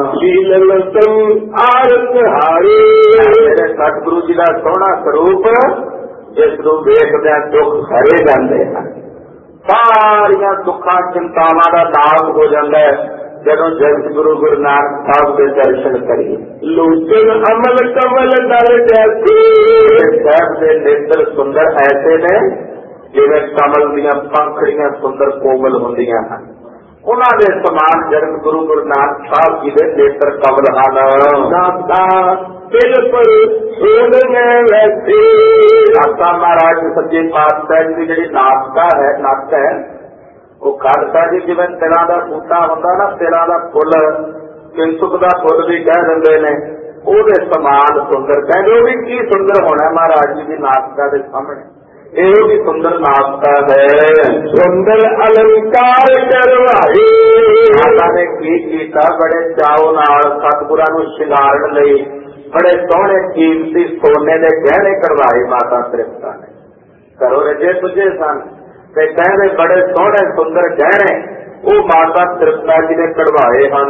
[SPEAKER 2] आरत हारे
[SPEAKER 1] मेरे सतगुरु जी का सोहना स्वरूप जिसनूं वेखदे दुख हरे जाते हैं, सारिया दुखा चिंतावां का नाश हो जाता है जदों जगत गुरु गुरु नानक साहब के दर्शन करिए।
[SPEAKER 2] लोचन अमल कमल दल जैसे
[SPEAKER 1] साहब के नेत्र सुंदर ऐसे ने जिवें कमल दियां पंखड़ियां सुंदर कोमल होंदियां हैं, उन्होंने समान जगत गुरु गुरु नानक साहब जी के नेत्र कमल हैं।
[SPEAKER 2] दिल पर वैसे
[SPEAKER 1] नाता महाराज सच्चे पातशाह की जी नापका है, नक है वो खालसा जी जिवें तिलां दा बूटा हुंदा ना, तिलां दा फुल किंसुक दा फुल भी कह दिंदे ने, ਉਹਦੇ समान सुंदर कहते वो भी की सुंदर होना महाराज जी की नापका के सामने, ਇਹ भी सुंदर नापका है।
[SPEAKER 2] सुंदर अलंकार करवाए
[SPEAKER 1] माता ने की कीता, बड़े चाव नाल सतगुरां नूं शिंगारन लई बड़े सोहणे कीमती सोने के गहने करवाए माता तृप्ता ने। घरों रजे पुजे सन ते कहते बड़े सोहणे सुंदर गहने ਉਹ ਮਾਤਾ ਤ੍ਰਿਪਤਾ ਜੀ ਨੇ ਕਢਵਾਏ ਹਨ।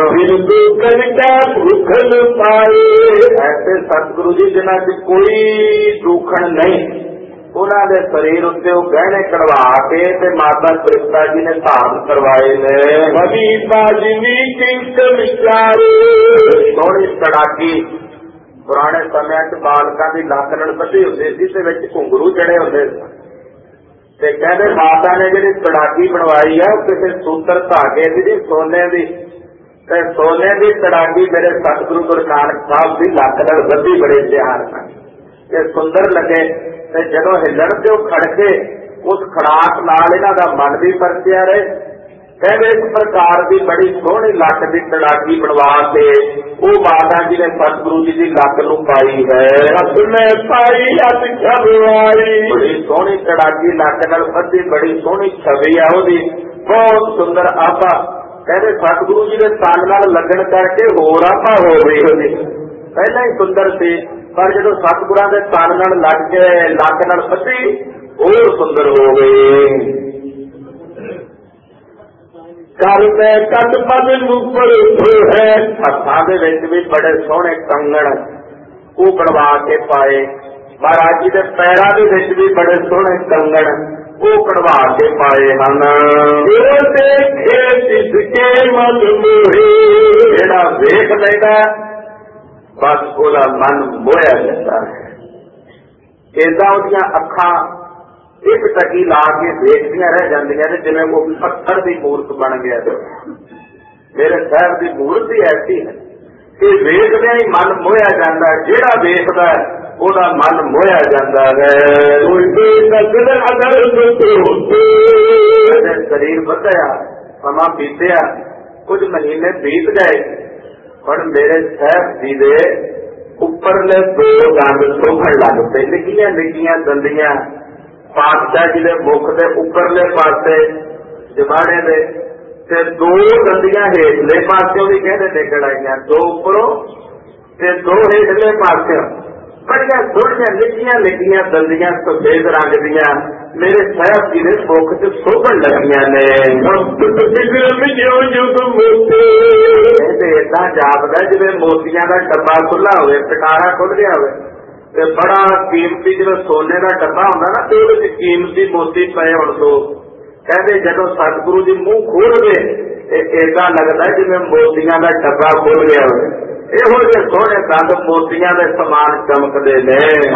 [SPEAKER 2] ਭੁੱਖਣ ਪਾਏ
[SPEAKER 1] ਐਸੇ ਸਤਿਗੁਰੂ ਜੀ ਜਿਨ੍ਹਾਂ ਚ ਕੋਈ ਦੁਖਣ ਨਹੀਂ, ਉਹਨਾਂ ਦੇ ਸਰੀਰ ਉੱਤੇ ਉਹ ਗਹਿਣੇ ਕਢਵਾ ਕੇ ਤੇ ਮਾਤਾ ਤ੍ਰਿਪਤਾ ਜੀ ਨੇ ਧਾਰਨ ਕਰਵਾਏ ਨੇ।
[SPEAKER 2] ਕਵੀ ਬਾਜਨੀ ਕਿੰਕ ਵਿਚਾਰੇ
[SPEAKER 1] ਸੋਹਣੀ ਕੜਾਕੀ, ਪੁਰਾਣੇ ਸਮਿਆਂ ਚ ਬਾਲਕਾਂ ਦੀ ਲੱਕ ਨਾਲ ਬੱਧੀ ਹੁੰਦੀ ਸੀ ਤੇ ਵਿੱਚ ਘੁੰਗਰੂ ਚੜੇ ਹੁੰਦੇ ਸੀ, ਤੇ ਕਹਿੰਦੇ ਮਾਤਾ ਨੇ ਜਿਹੜੀ ਕੜਾਕੀ ਬਣਵਾਈ ਆ ਕਿਸੇ ਸੂਤਰ ਧਾਗੇ ਦੀ ਸੋਨੇ ਦੀ, ਤੇ ਸੋਨੇ ਦੀ ਕੜਾਕੀ ਮੇਰੇ ਸਤਿਗੁਰੂ ਗੁਰੂ ਨਾਨਕ ਸਾਹਿਬ ਦੀ ਲੱਕ ਨਾਲ ਬੱਧੀ ਬੜੇ ਪਿਆਰ ਨਾਲ ਤੇ ਸੁੰਦਰ ਲੱਗੇ। ਤੇ ਜਦੋਂ ਹਿੱਲਣ ਤੇ ਉਹ ਖੜਕੇ ਉਸ ਖੜਾਕ ਨਾਲ ਇਹਨਾਂ ਦਾ ਮਨ ਵੀ ਪਰਤਿਆ ਰਹੇ। ਕਹਿੰਦੇ ਇਸ ਪ੍ਰਕਾਰ ਦੀ ਬੜੀ ਸੋਹਣੀ ਲੱਕ ਦੀ ਕੜਾਕੀ ਬਣਵਾ ਕੇ ਉਹ ਮਾਤਾ ਜੀ ਨੇ ਸਤਿਗੁਰੂ ਜੀ ਦੀ ਲੱਕ ਨੂੰ ਪਾਈ ਹੈ।
[SPEAKER 2] ਆਪਣੇ ਪਾਈ ਹੱਥ ਛਬਵਾਈ
[SPEAKER 1] ਬੜੀ ਸੋਹਣੀ ਕੜਾਕੀ ਲੱਕ ਨਾਲ ਬੱਧੀ, ਬੜੀ ਸੋਹਣੀ ਛਵੀ ਆ ਉਹਦੀ, ਬਹੁਤ ਸੁੰਦਰ ਆਭਾ। ਕਹਿੰਦੇ ਸਤਿਗੁਰੂ ਜੀ ਦੇ ਤਨ ਨਾਲ ਲੱਗਣ ਕਰਕੇ ਹੋਰ ਆਭਾ ਹੋ ਗਈ ਉਹਦੀ, ਪਹਿਲਾਂ ਹੀ ਸੁੰਦਰ ਸੀ ਪਰ ਜਦੋਂ ਸਤਿਗੁਰਾਂ ਦੇ ਤਨ ਨਾਲ ਲੱਗ ਕੇ ਲੱਕ ਨਾਲ ਬੱਧੀ ਹੋਰ ਸੁੰਦਰ ਹੋ ਗਈ।
[SPEAKER 2] ਕਰ ਮੈਂ ਕੱਟ ਪਦ ਉੱਪਰ ਹੈ,
[SPEAKER 1] ਹੱਥਾਂ ਦੇ ਵਿੱਚ ਵੀ ਬੜੇ ਸੋਹਣੇ ਕੰਗਣ ਉਹ ਬਣਵਾ ਕੇ ਪਾਏ। ਮਹਾਰਾਜ ਜੀ ਦੇ ਪੈਰਾਂ ਦੇ ਵਿੱਚ ਵੀ ਬੜੇ ਸੋਹਣੇ ਕੰਗਣ ਉਹ ਕਢਵਾ ਕੇ ਪਾਏ ਹਨ।
[SPEAKER 2] ਉਹ ਦੇਖੇ ਜਿਸਕੇ ਮਨ ਮੋਹੇ,
[SPEAKER 1] ਜਿਹੜਾ ਵੇਖ ਲੈਂਦਾ ਬਸ ਉਹਦਾ ਮਨ ਮੋਹਿਆ ਜਾਂਦਾ ਹੈ। ਏਦਾਂ ਉਹਦੀਆਂ ਅੱਖਾਂ ਇੱਕ ਟਕੀ ਲਾ ਕੇ ਦੇਖਦੀਆਂ ਰਹਿ ਜਾਂਦੀਆਂ ਨੇ ਜਿਵੇਂ ਉਹ ਪੱਥਰ ਦੀ ਮੂਰਤ ਬਣ ਗਿਆ। ਮੇਰੇ ਸਾਹਿਬ ਦੀ ਮੂਰਤ ਹੀ ਐਸੀ ਹੈ ਕਿ ਵੇਖਦਿਆਂ ਹੀ ਮਨ ਮੋਹਿਆ ਜਾਂਦਾ, ਜਿਹੜਾ ਵੇਖਦਾ ਉਹਦਾ ਮਨ ਮੋਹਿਆ ਜਾਂਦਾ ਹੈ। ਸਰੀਰ ਵਧਿਆ, ਸਮਾਂ ਬੀਤਿਆ, ਕੁਝ ਮਹੀਨੇ ਬੀਤ ਗਏ, ਹੁਣ ਮੇਰੇ ਸਾਹਿਬ ਜੀ ਦੇ ਉੱਪਰਲੇ ਦੋ ਦੰਦ ਸੋਖਣ ਲੱਗ ਪਏ, ਨਿੱਕੀਆਂ ਨਿੱਕੀਆਂ ਦੰਦੀਆਂ ਪਾਤਸ਼ਾਹ ਜੀ ਦੇ ਮੁਖ ਦੇ ਉੱਪਰਲੇ ਪਾਸੇ ਜਮਾੜੇ ਦੇ, ਤੇ ਦੋ ਦੰਦੀਆਂ ਹੇਠਲੇ ਪਾਸਿਓਂ ਵੀ ਕਹਿੰਦੇ ਨਿਕਲ ਆਈਆਂ, ਦੋ ਉੱਪਰੋਂ ਤੇ ਦੋ ਹੇਠਲੇ ਪਾਸਿਓਂ। ਬੜੀਆਂ ਸੋਹਣੀਆਂ ਨਿੱਕੀਆਂ ਨਿੱਕੀਆਂ ਦੰਦੀਆਂ ਸਫੇਦ ਰੰਗ ਦੀਆਂ ਮੇਰੇ ਸਾਹਿਬ ਜੀ ਦੇ ਮੁਖ ਚ ਸੋਭਣ ਲੱਗੀਆਂ ਨੇ। ਕਹਿੰਦੇ ਏਦਾਂ ਜਾਪਦਾ ਜਿਵੇਂ ਮੋਤੀਆਂ ਦਾ ਡੱਬਾ ਖੁੱਲਾ ਹੋਵੇ, ਪਿਟਾਰਾ ਖੁੱਲ ਗਿਆ ਹੋਵੇ ਤੇ ਬੜਾ ਕੀਮਤੀ ਜਿਵੇਂ ਸੋਨੇ ਦਾ ਡੱਬਾ ਹੁੰਦਾ ਨਾ ਤੇ ਉਹਦੇ ਚ ਕੀਮਤੀ ਮੋਤੀ ਪਏ ਹੋਣ। ਤੋਂ ਕਹਿੰਦੇ ਜਦੋਂ ਸਤਿਗੁਰੂ ਜੀ ਮੂੰਹ ਖੋਲ੍ਹਦੇ ਤੇ ਏਦਾਂ ਲੱਗਦਾ ਜਿਵੇਂ ਮੋਤੀਆਂ ਦਾ ਡੱਬਾ ਖੁੱਲ ਗਿਆ ਹੋਵੇ। ਇਹੋ ਜਿਹੇ ਸੋਹਣੇ ਦੰਦ ਮੋਤੀਆਂ ਦੇ ਸਮਾਨ ਚਮਕਦੇ ਨੇ।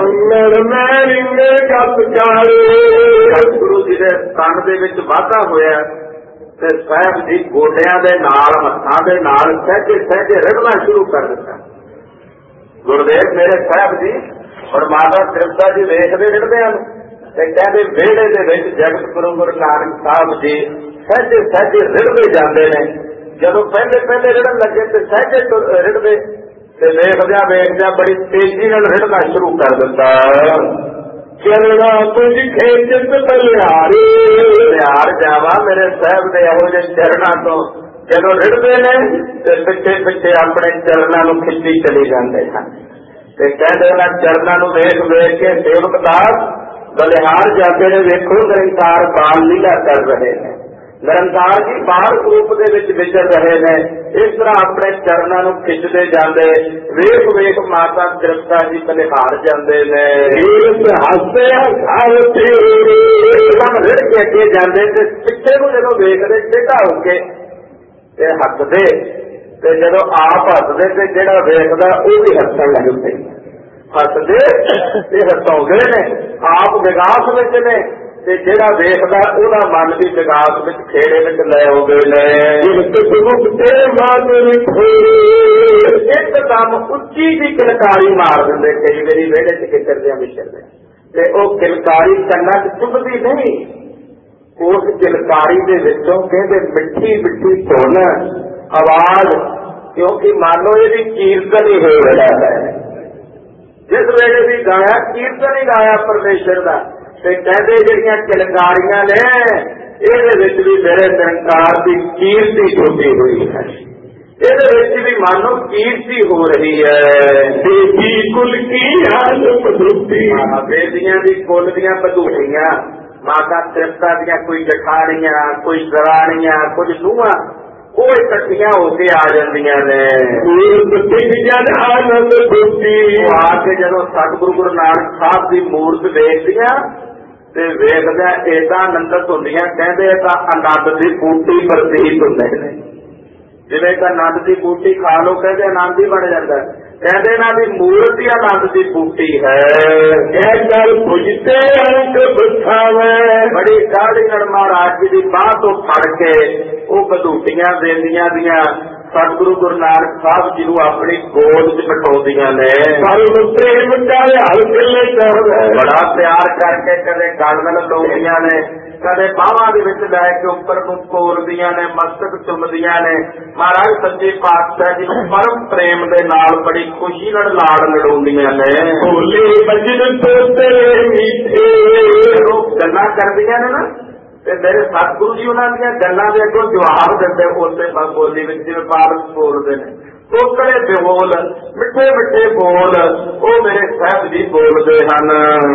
[SPEAKER 1] ਸਤਿਗੁਰੂ ਜੀ ਦੇ ਕੰਨ ਦੇ ਵਿੱਚ ਵਾਧਾ ਹੋਇਆ ਤੇ ਸਾਹਿਬ ਜੀ ਗੋਡਿਆਂ ਦੇ ਨਾਲ ਹੱਥਾਂ ਦੇ ਨਾਲ ਸਹਿਜੇ ਸਹਿਜੇ ਰਿੜਨਾ ਸ਼ੁਰੂ ਕਰ ਦਿੱਤਾ। ਗੁਰਦੇਵ ਮੇਰੇ ਸਾਹਿਬ ਜੀ ਹੁਣ ਮਾਤਾ ਤ੍ਰਿਪਤਾ ਜੀ ਵੇਖਦੇ ਰਿੜਦੇ ਹਨ ਤੇ ਕਹਿੰਦੇ ਵਿਹੜੇ ਦੇ ਵਿੱਚ ਜਗਤ ਗੁਰੂ ਗੁਰੂ ਨਾਨਕ ਸਾਹਿਬ ਜੀ ਸਹਿਜੇ ਸਹਿਜੇ ਰਿੜਦੇ ਜਾਂਦੇ ਨੇ। ਜਦੋਂ ਪਹਿਲੇ ਰਿੜਨ ਲੱਗੇ ਤੇ ਸਹਿਜੇ ਰਿੜਦੇ ਤੇ ਵੇਖਦਿਆਂ ਬੜੀ ਤੇਜ਼ੀ ਨਾਲ ਰਿੜਨਾ ਸ਼ੁਰੂ ਕਰ ਦਿੱਤਾ।
[SPEAKER 2] ਚਲਣਾ ਕੁਝ ਖੇਚਤ ਬਲਿਹਾਰ
[SPEAKER 1] ਜਾਵਾ ਮੇਰੇ ਸਾਹਿਬ ਦੇ ਇਹੋ ਜਿਹੇ ਚਰਨਾਂ ਤੋਂ ਜਦੋਂ ਰਿੜਦੇ ਨੇ ਤੇ ਪਿੱਛੇ ਪਿੱਛੇ ਆਪਣੇ ਚਰਨਾਂ ਨੂੰ ਖਿੱਚੀ ਚਲੇ ਜਾਂਦੇ ਹਨ। ਤੇ ਕਹਿੰਦੇ ਉਹਨਾਂ ਚਰਨਾਂ ਨੂੰ ਵੇਖ ਵੇਖ ਕੇ ਸੇਵਕ ਦਾਸ ਬਲਿਹਾਰ ਜਾਂਦੇ ਨੇ। ਵੇਖੋ ਨਿਰੰਕਾਰ ਬਾਲ ਲੀਲਾ ਕਰ ਰਹੇ ਨੇ, ਨਿਰੰਕਾਰ ਜੀ ਬਾਲ ਰੂਪ ਦੇ ਵਿੱਚ ਵਿਚਰ ਰਹੇ ਨੇ। ਇਸ ਤਰ੍ਹਾਂ ਆਪਣੇ ਚਰਨਾਂ ਨੂੰ ਖਿੱਚਦੇ ਜਾਂਦੇ ਵੇਖ ਵੇਖ ਮਾਤਾ ਤ੍ਰਿਪਤਾ ਜੀ ਬਲਿਹਾਰ ਜਾਂਦੇ ਨੇ। ਰਿੜ ਕੇ ਅੱਗੇ ਜਾਂਦੇ ਤੇ ਪਿੱਛੇ ਨੂੰ ਜਦੋਂ ਵੇਖਦੇ ਟੇਢਾ ਹੋ ਕੇ ਤੇ ਹੱਸਦੇ, ਤੇ ਜਦੋਂ ਆਪ ਹੱਸਦੇ ਤੇ ਜਿਹੜਾ ਵੇਖਦਾ ਉਹ ਵੀ ਹੱਸਣ ਲੱਗ ਪਏ। ਹੱਸਦੇ ਤੇ ਹਸਾਉਂਦੇ ਨੇ, ਆਪ ਵਿਕਾਸ ਵਿੱਚ ਨੇ ਤੇ ਜਿਹੜਾ ਵੇਖਦਾ ਉਹਦਾ ਮਨ ਵੀ ਵਿਕਾਸ ਵਿੱਚ ਖੇੜੇ ਵਿੱਚ ਲੈ ਆਉਂਦੇ ਨੇ। ਇੱਕਦਮ ਉੱਚੀ ਦੀ ਕਿਲਕਾਰੀ ਮਾਰ ਦਿੰਦੇ ਕਈ ਵਾਰੀ ਵਿਹੜੇ ਚ ਕਿਚਰਦਿਆਂ ਵਿਚਰਦੇ ਤੇ ਉਹ ਕਿਲਕਾਰੀ ਕੰਨਾਂ ਚ ਚੁੱਭਦੀ ਨਹੀਂ। ਉਸ ਕਿਲਕਾਰੀ ਦੇ ਵਿੱਚੋਂ ਕਹਿੰਦੇ ਮਿੱਠੀ ਮਿੱਠੀ ਧੁਨ ਆਵਾਜ਼, ਕਿਉਂਕਿ ਮੰਨ ਲਓ ਇਹਦੀ ਕੀਰਤਨ ਹੀ ਹੋ ਰਿਹਾ ਹੈ। ਜਿਸ ਵੇਲੇ ਵੀ ਗਾਇਆ ਕੀਰਤਨ ਹੀ ਗਾਇਆ ਪਰਮੇਸ਼ਰ ਦਾ। ਤੇ ਕਹਿੰਦੇ ਜਿਹੜੀਆਂ ਕਿਲਕਾਰੀਆਂ ਨੇ ਇਹਦੇ ਵਿੱਚ ਵੀ ਮੇਰੇ ਨਿਰੰਕਾਰ ਦੀ ਕੀਰਤੀ ਛੁਪੀ ਹੋਈ ਹੈ। ਇਹਦੇ ਵਿੱਚ ਵੀ ਮਾਨੋ ਕੀਰਤੀ ਹੋ ਰਹੀ ਹੈ। ਦੇਵੀ ਕੁਲ ਕੀ ਹਾਲ ਬਦੂਤੀ, ਬੇਦੀਆਂ ਦੀ ਕੁਲ ਦੀਆਂ ਬਧੂਟੀਆਂ माता तृप्ता दियां कोई जठानियां, कोई दरानियां, कुछ नूहां वो इकट्ठियां होके आ जांदियां ने। आके जदों सतगुरु गुरु नानक साहब की मूर्त देखदियां ते वेखदियां एदां आनंदित हुंदियां, कहंदे तां आनंद की बूटी प्रतीत हुंदे ने। जिवें एक आनंद की बूटी खा लो, कहंदे आनंद ही बन जांदा। कहते ना भी मूर्त ही आनंद की बूटी है। बड़ी गाड़ी महाराज जी की बाह तो फड़ के वो बधूटियां देंदियां दियां सतगुरु गुरु नानक साहब जी को अपनी गोद च बिठाउंदियां ने। बड़ा प्यार करके कदे गल लाउंदियां ने, कदे बाहां दे विच लै के उपर नूं कोरदियां ने, मस्तक चुमदियां ने। महाराज सच्चे पातशाह जी परम प्रेम दे नाल बड़ी खुशी नाल लाड़ लड़ाउंदियां ने। गल्लां करदियां ने ना ते मेरे सतगुरु जी उन्हां दीयां गल्लां दे अगों जवाब दिंदे उसे बोली विच जिवें पारस बोलदे ने। टोकरे बोल, मिठे मिठे बोल, वो मेरे साहब जी बोलते हैं।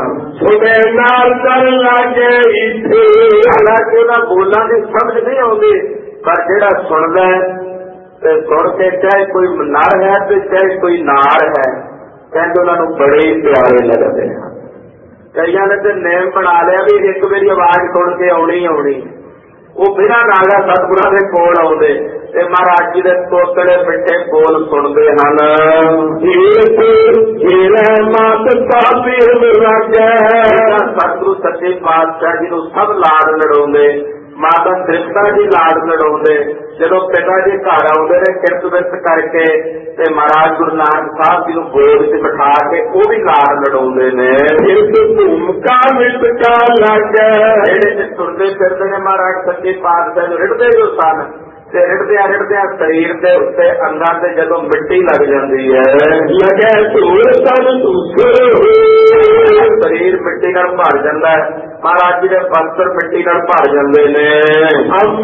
[SPEAKER 1] हालांकि उन्हें बोलों की समझ नहीं आती, पर जेड़ा सुनता है तो सुन के चाहे कोई नर है तो चाहे कोई नार है, कहते उन्होंने बड़े प्यारे लगते हैं। कई ने तो नेम बना लिया भी एक मेरी आवाज सुन के आनी आनी, वो बिना नागा सतगुरां दे कोल आउंदे ते महाराज जी दे तोतड़े मिठे बोल सुनते हैं। सतगुरु सच्चे पातशाह जी को सब लाड़ लड़ाउंदे, माता तृप्ता जी लाड़ लड़ाउंदे। जदों पिता जी घर आउंदे ने किरत विरत करके ते महाराज गुरु नानक साहब जी को गोद च बिठा के वो भी लाड़ लड़ाउंदे ने। जेड़े तुरदे फिरदे ने महाराज सच्चे पातशाह जो रिड़दे जो सन ते रिड़दियां रिड़दियां शरीर के उत्ते अंगां ते जदों मिट्टी लग जाती है, शरीर मिट्टी नाल भर जाता है। महाराज जी के वस्त्र मिट्टी नाल भर जाते ने। अंब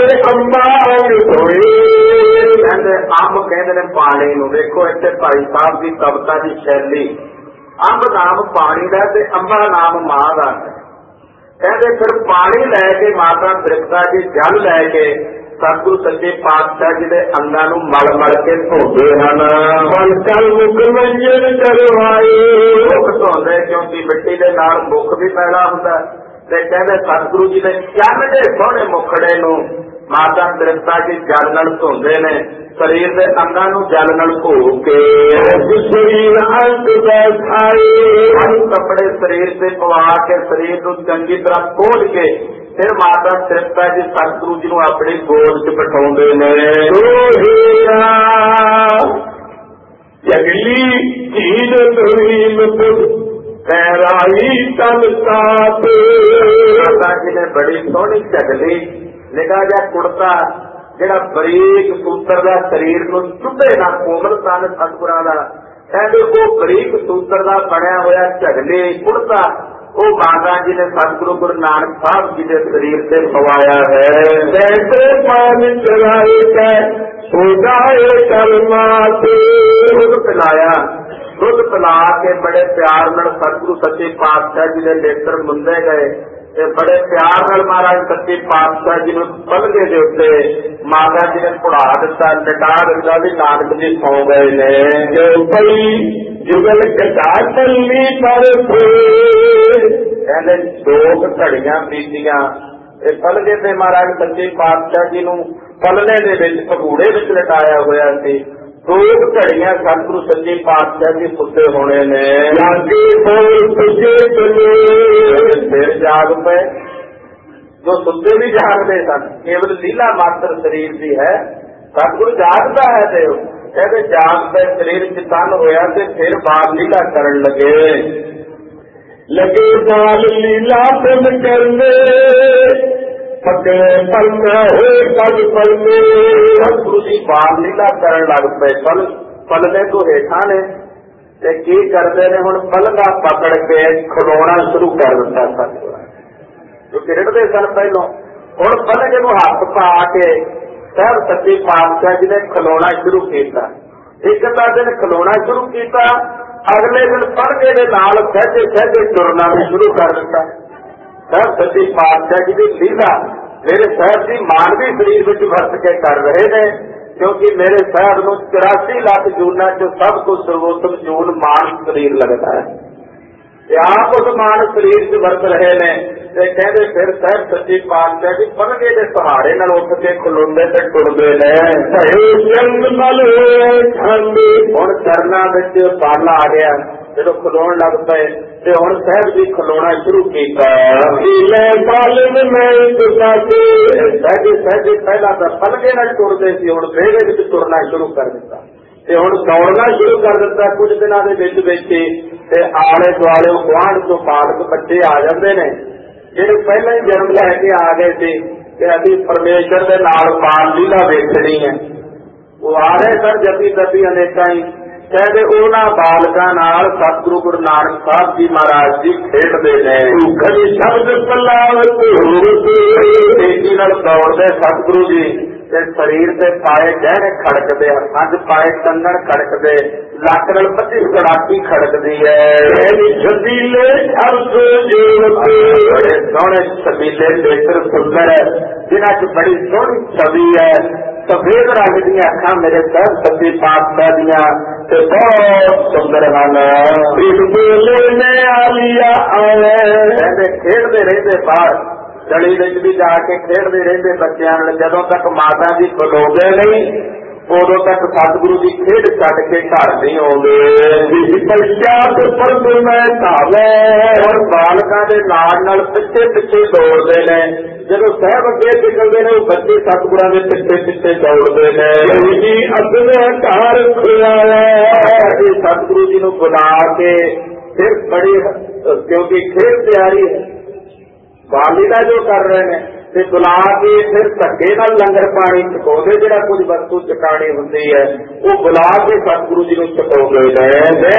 [SPEAKER 1] कहते ने पानी नूं। देखो इत्थे भाई साहब की कविता की शैली, अंब नाम पानी का ते अंबा नाम मां का। कहते फिर पानी लैके माता तृप्ता जी जल लैके सतगुरु सच्चे पातशाह जी के अंगां नूं मल मल के धोते हैं। मुख धोंदे क्योंकि मिट्टी के नाल मुख भी पैदा हुंदा ते कहते सतगुरु जी ने चन्न दे सोहणे मुखड़े नूं माता तृप्ता जी जल नाल धोंदे ने, शरीर के अंगां नूं जल नाल धो के कपड़े शरीर से पवा के शरीर नूं चंगी तरह खोल के फिर माता तृप्ता जी सतगुरु जी को अपनी गोद च बिठाउंदे ने।
[SPEAKER 2] जगली चीज पैराई तन साथ।
[SPEAKER 1] माता जी ने बड़ी सोहनी चगली निगाह जा कुड़ता जेड़ा बरीक सूत्र का शरीर को चुभे ना, कोमल तन सतगुरां दा, कहते वो बरीक सूत्र का बनया होया झगले कुड़ता वो माता जी ने सतगुरु गुरु नानक साहब जी के शरीर से पवाया है।
[SPEAKER 2] कैसे पानी चलाए
[SPEAKER 1] दूध पिलाया, दूध पिला के बड़े प्यार नाल सतगुरु सच्चे पातशाह जी के नेत्र मुंदे गए। बड़े प्यार नाल महाराज सच्चे पातशाह जी ने पलगे दे उत्ते माता जी ने पुड़ा दिता, लटा दिता भी नानक जी सौ गए ने।
[SPEAKER 2] जो पई जुगल कटा चली पर
[SPEAKER 1] कहते दो घड़ियां बीतियां पलगे ते महाराज सच्चे पातशाह जी नूं पलने दे विच भगूड़े विच लटाया होया सी। दो घड़ियां सतगुरु सच्चे पातशाह जी सुते होने ने। फिर जाग पे जो सुते भी जागते सन, केवल लीला मात्र शरीर की है। सतगुरु जागता है तो कहते जाग पे शरीर च तन होया ते फिर बाल लीला करन लगे।
[SPEAKER 2] लगे बाल लीला तुम करने पकड़े पलना हो पल पल में।
[SPEAKER 1] सतगुरु जी बाल लीला करन लग पे, पलने को हेठा ने ते की करते ने हुण पलगा पकड़ के खिलौना शुरू कर दिता। सतगुरु जो किरड़ते सन पहलों, हुण पलगे नूं हथ पा के सब सच्चे पातशाह जी ने खिलौना शुरू किया। एक दिन खिलौना शुरू किया, अगले दिन पलगे के नाल सहजे सहजे तुरना भी शुरू कर दिता। ਸਾਹਿਬ ਸੱਚੇ ਪਾਤਸ਼ਾਹ ਜੀ ਦੀ ਲੀਲਾ ਮੇਰੇ ਸਾਹਿਬ ਦੀ ਮਾਨਵੀ ਸਰੀਰ ਵਿੱਚ ਵਰਤ ਕੇ ਕਰ ਰਹੇ ਨੇ, ਕਿਉਂਕਿ ਮੇਰੇ ਸਾਹਿਬ ਨੂੰ 84 ਲੱਖ ਜੂਨਾਂ ਚ ਸਭ ਤੋਂ ਸਰਵੋਤਮ ਜੂਨ ਮਾਨਵ ਸਰੀਰ ਲੱਗਦਾ ਹੈ ਤੇ ਆਪ ਉਸ ਮਾਨਵ ਸਰੀਰ ਚ ਵਰਤ ਰਹੇ ਨੇ। ਤੇ ਕਹਿੰਦੇ ਫਿਰ ਸਾਹਿਬ ਸੱਚੇ ਪਾਤਸ਼ਾਹ ਜੀ ਪਲਗੇ ਦੇ ਸਹਾਰੇ ਨਾਲ ਉੱਠ ਕੇ ਖਲੋਂਦੇ ਤੇ ਟੁਰਦੇ ਨੇ। ਹੁਣ ਚਰਨਾਂ ਵਿੱਚ ਬਲ ਆ ਗਿਆ, ਜਦੋਂ ਖਲੋਣ ਲੱਗ ਪਏ ਤੇ ਹੁਣ ਸਾਹਿਬ ਜੀ ਖਲੋਣਾ ਸ਼ੁਰੂ ਕੀਤਾ। ਸਹਿਜੇ ਪਹਿਲਾਂ ਤਾਂ ਪਲਗੇ ਨਾਲ ਟੁਰਦੇ ਸੀ, ਹੁਣ ਵਿਹੜੇ ਵਿੱਚ ਤੁਰਨਾ ਸ਼ੁਰੂ ਕਰ ਦਿੱਤਾ ਤੇ ਹੁਣ ਦੌੜਨਾ ਸ਼ੁਰੂ ਕਰ ਦਿੱਤਾ। ਕੁਝ ਦਿਨਾਂ ਦੇ ਵਿੱਚ ਤੇ ਆਲੇ ਦੁਆਲੇ ਗੁਆਂਢ ਤੋਂ ਬਾਲਕ ਬੱਚੇ ਆ ਜਾਂਦੇ ਨੇ ਜਿਹੜੇ ਪਹਿਲਾਂ ਹੀ ਜਨਮ ਲੈ ਕੇ ਆ ਗਏ ਸੀ ਕਿ ਅਸੀਂ ਪਰਮੇਸ਼ਰ ਦੇ ਨਾਲ ਬਾਲ ਲੀਲਾ ਵੇਖਣੀ ਹੈ। ਉਹ ਆ ਰਹੇ ਸਰ ਜਪੀ ਤਪੀ ਅਨੇਕਾਂ ਹੀ। ਕਹਿੰਦੇ ਉਹਨਾਂ ਬਾਲਕਾਂ ਨਾਲ ਸਤਿਗੁਰੂ ਗੁਰੂ ਨਾਨਕ ਸਾਹਿਬ ਜੀ ਮਹਾਰਾਜ ਜੀ ਖੇਡਦੇ ਨੇ। ਸ਼ਬਦ ਤੇਜ਼ੀ ਨਾਲ ਦੌੜਦੇ ਸਤਿਗੁਰੂ ਜੀ ਤੇ ਸਰੀਰ ਤੇ ਪਾਏ ਗਹਿਣੇ ਖੜਕਦੇ, ਹੱਥਾਂ 'ਚ ਪਾਏ ਕੰਗਣ ਖੜਕਦੇ, ਲੱਕ ਨਾਲ ਪੱਤੀ ਕੜਾਕੀ ਖੜਕਦੀ ਹੈ। ਛਬੀਲੇ ਬੜੇ ਸੋਹਣੇ ਛਬੀਲੇ ਨੇਤਰ ਸੁੰਦਰ ਹੈ, ਜਿਨ੍ਹਾਂ 'ਚ ਬੜੀ ਸੋਹਣੀ ਛਵੀ ਹੈ। ਸਫੇਦ ਰੰਗ ਦੀਆਂ ਅੱਖਾਂ ਮੇਰੇ ਸਾਹਿਬ ਸੱਚੇ ਪਾਤਸ਼ਾਹ ਦੀਆਂ ਤੇ ਬਹੁਤ ਸੁੰਦਰ ਹਨ। ਕਹਿੰਦੇ ਖੇਡਦੇ ਰਹਿੰਦੇ ਬਾਹਰ ਗਲੀ ਵਿੱਚ ਵੀ ਜਾ ਕੇ ਖੇਡਦੇ ਰਹਿੰਦੇ ਬੱਚਿਆਂ ਨਾਲ। ਜਦੋਂ ਤੱਕ ਮਾਤਾ ਜੀ ਖਲੋਗੇ ਨਹੀਂ ਉਦੋਂ ਤੱਕ ਸਤਿਗੁਰੂ ਜੀ ਖੇਡ ਛੱਡ ਕੇ ਘਰ ਨਹੀਂ ਆਉਂਦੇ। ਹੁਣ ਬਾਲਕਾਂ ਦੇ ਨਾਲ ਪਿੱਛੇ ਪਿੱਛੇ ਦੌੜਦੇ ਨੇ। ਜਦੋਂ ਸਾਹਿਬ ਅੱਗੇ ਨਿਕਲਦੇ ਨੇ ਉਹ ਬੱਚੇ ਸਤਿਗੁਰਾਂ ਦੇ ਪਿੱਛੇ ਦੌੜਦੇ ਨੇ। ਘਰ ਸਤਿਗੁਰੂ ਜੀ ਨੂੰ ਬੁਲਾ ਕੇ ਫਿਰ ਬੜੀ, ਕਿਉਂਕਿ ਖੇਡ ਤਿਆਰੀ ਹੈ ਬਾਲੀਲਾ ਜੋ ਕਰ ਰਹੇ ਨੇ, ਤੇ ਬੁਲਾ ਕੇ ਫਿਰ ਧੱਕੇ ਨਾਲ ਲੰਗਰ ਪਾਣੀ ਛਕਾਉਂਦੇ। ਜਿਹੜਾ ਕੁਝ ਵਸਤੂ ਚਕਾਣੀ ਹੁੰਦੀ ਹੈ ਉਹ ਬੁਲਾ ਕੇ ਸਤਿਗੁਰੂ ਜੀ ਨੂੰ ਛਕਾਉਂਦੇ ਨੇ।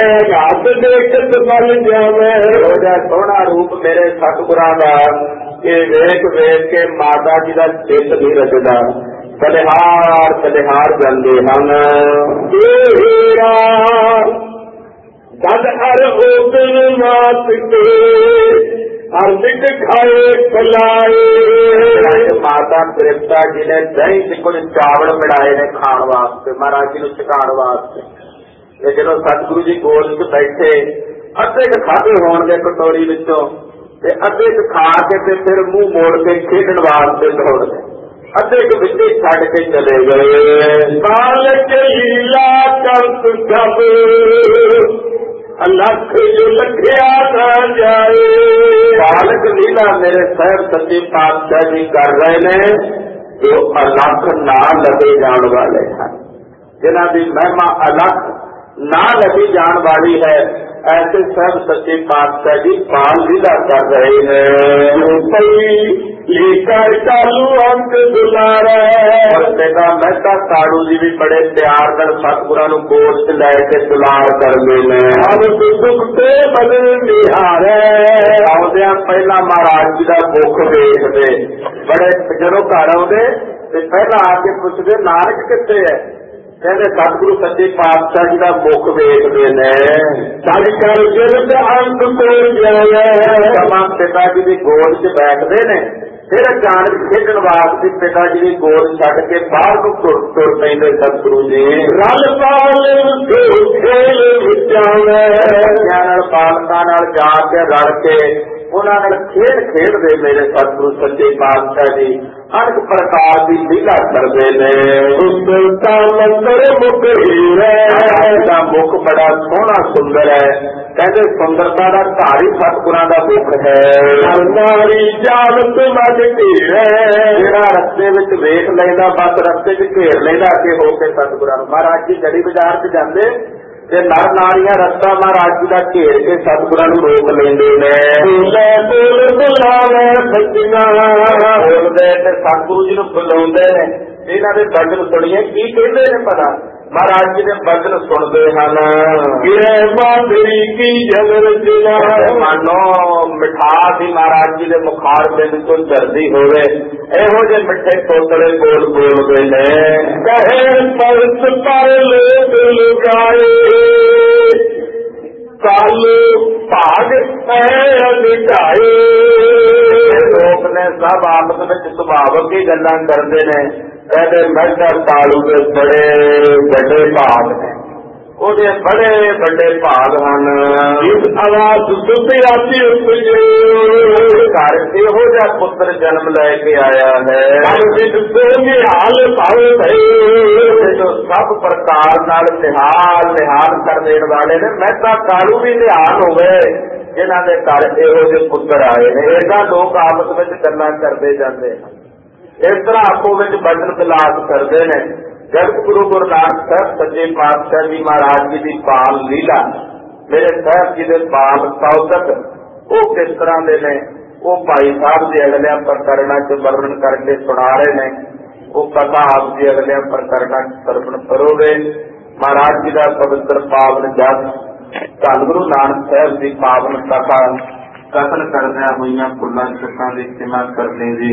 [SPEAKER 1] ਸੋਹਣਾ ਰੂਪ ਮੇਰੇ ਸਤਿਗੁਰਾਂ ਦਾ ਕਿ ਵੇਖ ਵੇਖ ਕੇ ਮਾਤਾ ਜੀ ਦਾ ਚਿੱਤ ਨਹੀਂ ਰਚਦਾ। ਬਲਿਹਾਰ ਜਾਂਦੇ ਹਨ। ਜਦ ਹਰ ਹੋਤਨ ਮਾਤ ਕੇ ਅਰਦਿਕ ਖਾਏ ਖਲਾਏ। ਮਾਤਾ ਤ੍ਰਿਪਤਾ ਜੀ ਨੇ ਦਹੀਂ ਚ ਕੁਝ ਚਾਵਲ ਮਿਲਾਏ ਨੇ ਖਾਣ ਵਾਸਤੇ, ਮਹਾਰਾਜ ਜੀ ਨੂੰ ਛਕਾਉਣ ਵਾਸਤੇ। ਤੇ ਜਦੋਂ ਸਤਿਗੁਰੂ ਜੀ ਗੋਦ ਚ ਬੈਠੇ ਅੱਧੇ ਕੁ ਖਾਧੇ ਹੋਣਗੇ ਕਟੋਰੀ ਵਿੱਚੋਂ ਤੇ ਅੱਧੇ ਕੁ ਖਾ ਕੇ ਤੇ ਫਿਰ ਮੂੰਹ ਮੋੜ ਕੇ ਖੇਡਣ ਵਾਸਤੇ ਦੌੜ ਗਏ। ਅੱਧੇ ਕੁ ਵਿੱਚੇ ਛੱਡ ਕੇ ਚਲੇ ਗਏ। ਬਾਲਕ ਲੀਲਾ ਕਰਤ ਸਭ ਲੱਖ ਜੋ ਲਖਿਆ ਨਾ ਜਾਏ। ਬਾਲਕ ਲੀਲਾ ਮੇਰੇ ਸਾਹਿਬ ਸੱਚੇ ਪਾਤਸ਼ਾਹ ਜੀ ਕਰ ਰਹੇ ਨੇ ਜੋ ਅਲੱਖ ਨਾ ਲੱਗੇ ਜਾਣ ਵਾਲੇ ਹਨ, ਜਿਨ੍ਹਾਂ ਦੀ ਮਹਿਮਾ ਅਲੱਖ ਨਾ ਲੱਗੀ ਜਾਣ ਵਾਲੀ ਹੈ। ਐਸੇ ਸਭ ਸੱਚੇ ਪਾਤਸ਼ਾਹ ਜੀ ਬਾਲ ਲੀਲਾ ਕਰ ਰਹੇ ਨੇ। ਲੇਕਰ ਚਾਲੂ ਅੰਕ ਦੁਲਾਰਾ। ਪਿਤਾ ਮਹਿਤਾ ਕਾੜੂ ਜੀ ਵੀ ਬੜੇ ਪਿਆਰ ਨਾਲ ਸਤਿਗੁਰਾਂ ਨੂੰ ਗੋਦ ਚ ਲੈ ਕੇ ਦੁਲਾਰ ਕਰਦੇ ਨੇ। ਦੁੱਖ ਤੇ ਬਦਲ ਨਿਹਾਰੇ। ਆਉਂਦਿਆਂ ਪਹਿਲਾਂ ਮਹਾਰਾਜ ਜੀ ਦਾ ਮੁਖ ਵੇਖਦੇ, ਬੜੇ ਜਦੋਂ ਘਰ ਆਉਂਦੇ ਤੇ ਪਹਿਲਾਂ ਆ ਕੇ ਪੁੱਛਦੇ ਨਾਨਕ ਕਿੱਥੇ ਹੈ। ਕਹਿੰਦੇ ਸਤਿਗੁਰੂ ਸੱਚੇ ਪਾਤਸ਼ਾਹ ਜੀ ਦਾ ਮੁਖ ਵੇਖਦੇ ਨੇ। ਸਮਾਂ ਪਿਤਾ ਜੀ ਦੀ ਗੋਦ ਚ ਬੈਠਦੇ ਨੇ, ਫਿਰ ਅਚਾਨਕ ਖੇਡਣ ਵਾਸਤੇ ਪਿਤਾ ਜੀ ਦੀ ਗੋਦ ਛੱਡ ਕੇ ਬਾਹਰ ਨੂੰ ਤੁਰ ਪੈਂਦੇ ਸਤਿਗੁਰੂ ਜੀ। ਰਲ ਪਾਲ ਖੇਲ ਬੱਚਿਆਂ ਨਾਲ ਬਾਲਕਾਂ ਨਾਲ ਜਾ ਕੇ ਰਲ ਕੇ ਉਹਨਾਂ ਨਾਲ ਖੇਡਦੇ ਮੇਰੇ ਸਤਿਗੁਰੂ ਸੱਚੇ ਪਾਤਸ਼ਾਹ ਜੀ ਅਨੇਕ ਪ੍ਰਕਾਰ ਦੀ ਲੀਲਾ ਕਰਦੇ ਨੇ। ਸੁੰਦਰਤਾ ਮੰਦਰ ਮੁਖ ਹੀਰਾ। ਮੁਖ ਬੜਾ ਸੋਹਣਾ ਸੁੰਦਰ ਹੈ। ਕਹਿੰਦੇ ਸੁੰਦਰਤਾ ਦਾ ਘਰ ਹੀ ਸਤਿਗੁਰਾਂ ਦਾ ਮੁਖ ਹੈ। ਨਾਰੀ ਜਾਲਤ ਮੱਝ ਘੇਰੇ। ਜਿਹੜਾ ਰਸਤੇ ਵਿੱਚ ਵੇਖ ਲੈਂਦਾ ਬਸ ਰਸਤੇ ਚ ਘੇਰ ਲੈਂਦਾ ਅੱਗੇ ਹੋ ਕੇ ਸਤਿਗੁਰਾਂ ਨੂੰ। ਮਹਾਰਾਜ ਜੀ ਗਲੀ ਬਾਜ਼ਾਰ ਚ ਜਾਂਦੇ ਤੇ ਨਰ ਨਾਰੀਆਂ ਰਸਤਾ ਮਹਾਰਾਜ ਜੀ ਦਾ ਘੇਰ ਕੇ ਸਤਿਗੁਰਾਂ ਨੂੰ ਰੋਕ ਲੈਂਦੇ ਨੇ। ਬੋਲਦੇ ਤੇ ਸਤਿਗੁਰੂ ਜੀ ਨੂੰ ਬੁਲਾਉਂਦੇ ਨੇ। ਇਹਨਾਂ ਦੇ ਬਚਨ ਸੁਣੀਏ ਕੀ ਕਹਿੰਦੇ ਨੇ ਪਤਾ। ਮਹਾਰਾਜ ਜੀ ਦੇ ਬਚਨ ਸੁਣਦੇ ਹਨ। ਮਾਨੋ ਮਿਠਾਸ ਹੀ ਮਹਾਰਾਜ ਜੀ ਦੇ ਮੁਖਾਰ ਬਿੰਦ ਤੋਂ ਝਰਦੀ ਹੋਵੇ, ਇਹੋ ਜਿਹੇ ਮਿੱਠੇ ਤੋਤਲੇ ਬੋਲ ਬੋਲਦੇ ਨੇ। ਕਹੇ ਪਰਸ ਪਰ ਲੋਕ ਲੁਕਾਏ ਕਾਲ ਭਾਗ ਪੈ ਅਧਿਕਾਏ। लोग ने सब आपस में सुभावक ही गल्लां करते हैं। कहते मेहता कालू के बड़े बड़े भाग ने, ਉਹਦੇ बड़े बड़े भाग ਹਨ।
[SPEAKER 2] इस आवाज सुनते आती
[SPEAKER 1] घर ਇਹੋ ਜਿਹਾ ਪੁੱਤਰ ਜਨਮ ਲੈ ਕੇ ਆਇਆ ਹੈ
[SPEAKER 2] निहाल भाव
[SPEAKER 1] जो सब प्रकार नाल निहाल निहाल कर देने वाले ने। मेहता कालू भी निहाल हो गए जिन्हां दे घर ਇਹੋ ਜਿਹੇ पुत्र आए ने। ऐसा लोग आपस में गल्लां करते जाते हैं, इस तरह आपो में बचन विलास करते हैं। जगत गुरु गुरु नानक साहब सच्चे पातशाह जी महाराज जी की पाल लीला, मेरे साहब जी के पाल सौतक वो किस तरह के ने, वो भाई साहब के अगलिया प्रकरणा च वर्णन करके सुना रहे हैं। वो कथा आपकी अगलिया प्रकरणा सर्वण करोगे। महाराज जी का पवित्र पावन जप धन गुरु नानक साहब की पावन कथा कथन करदे हुई फुल्लां चुक्कां की सिमा करते जी।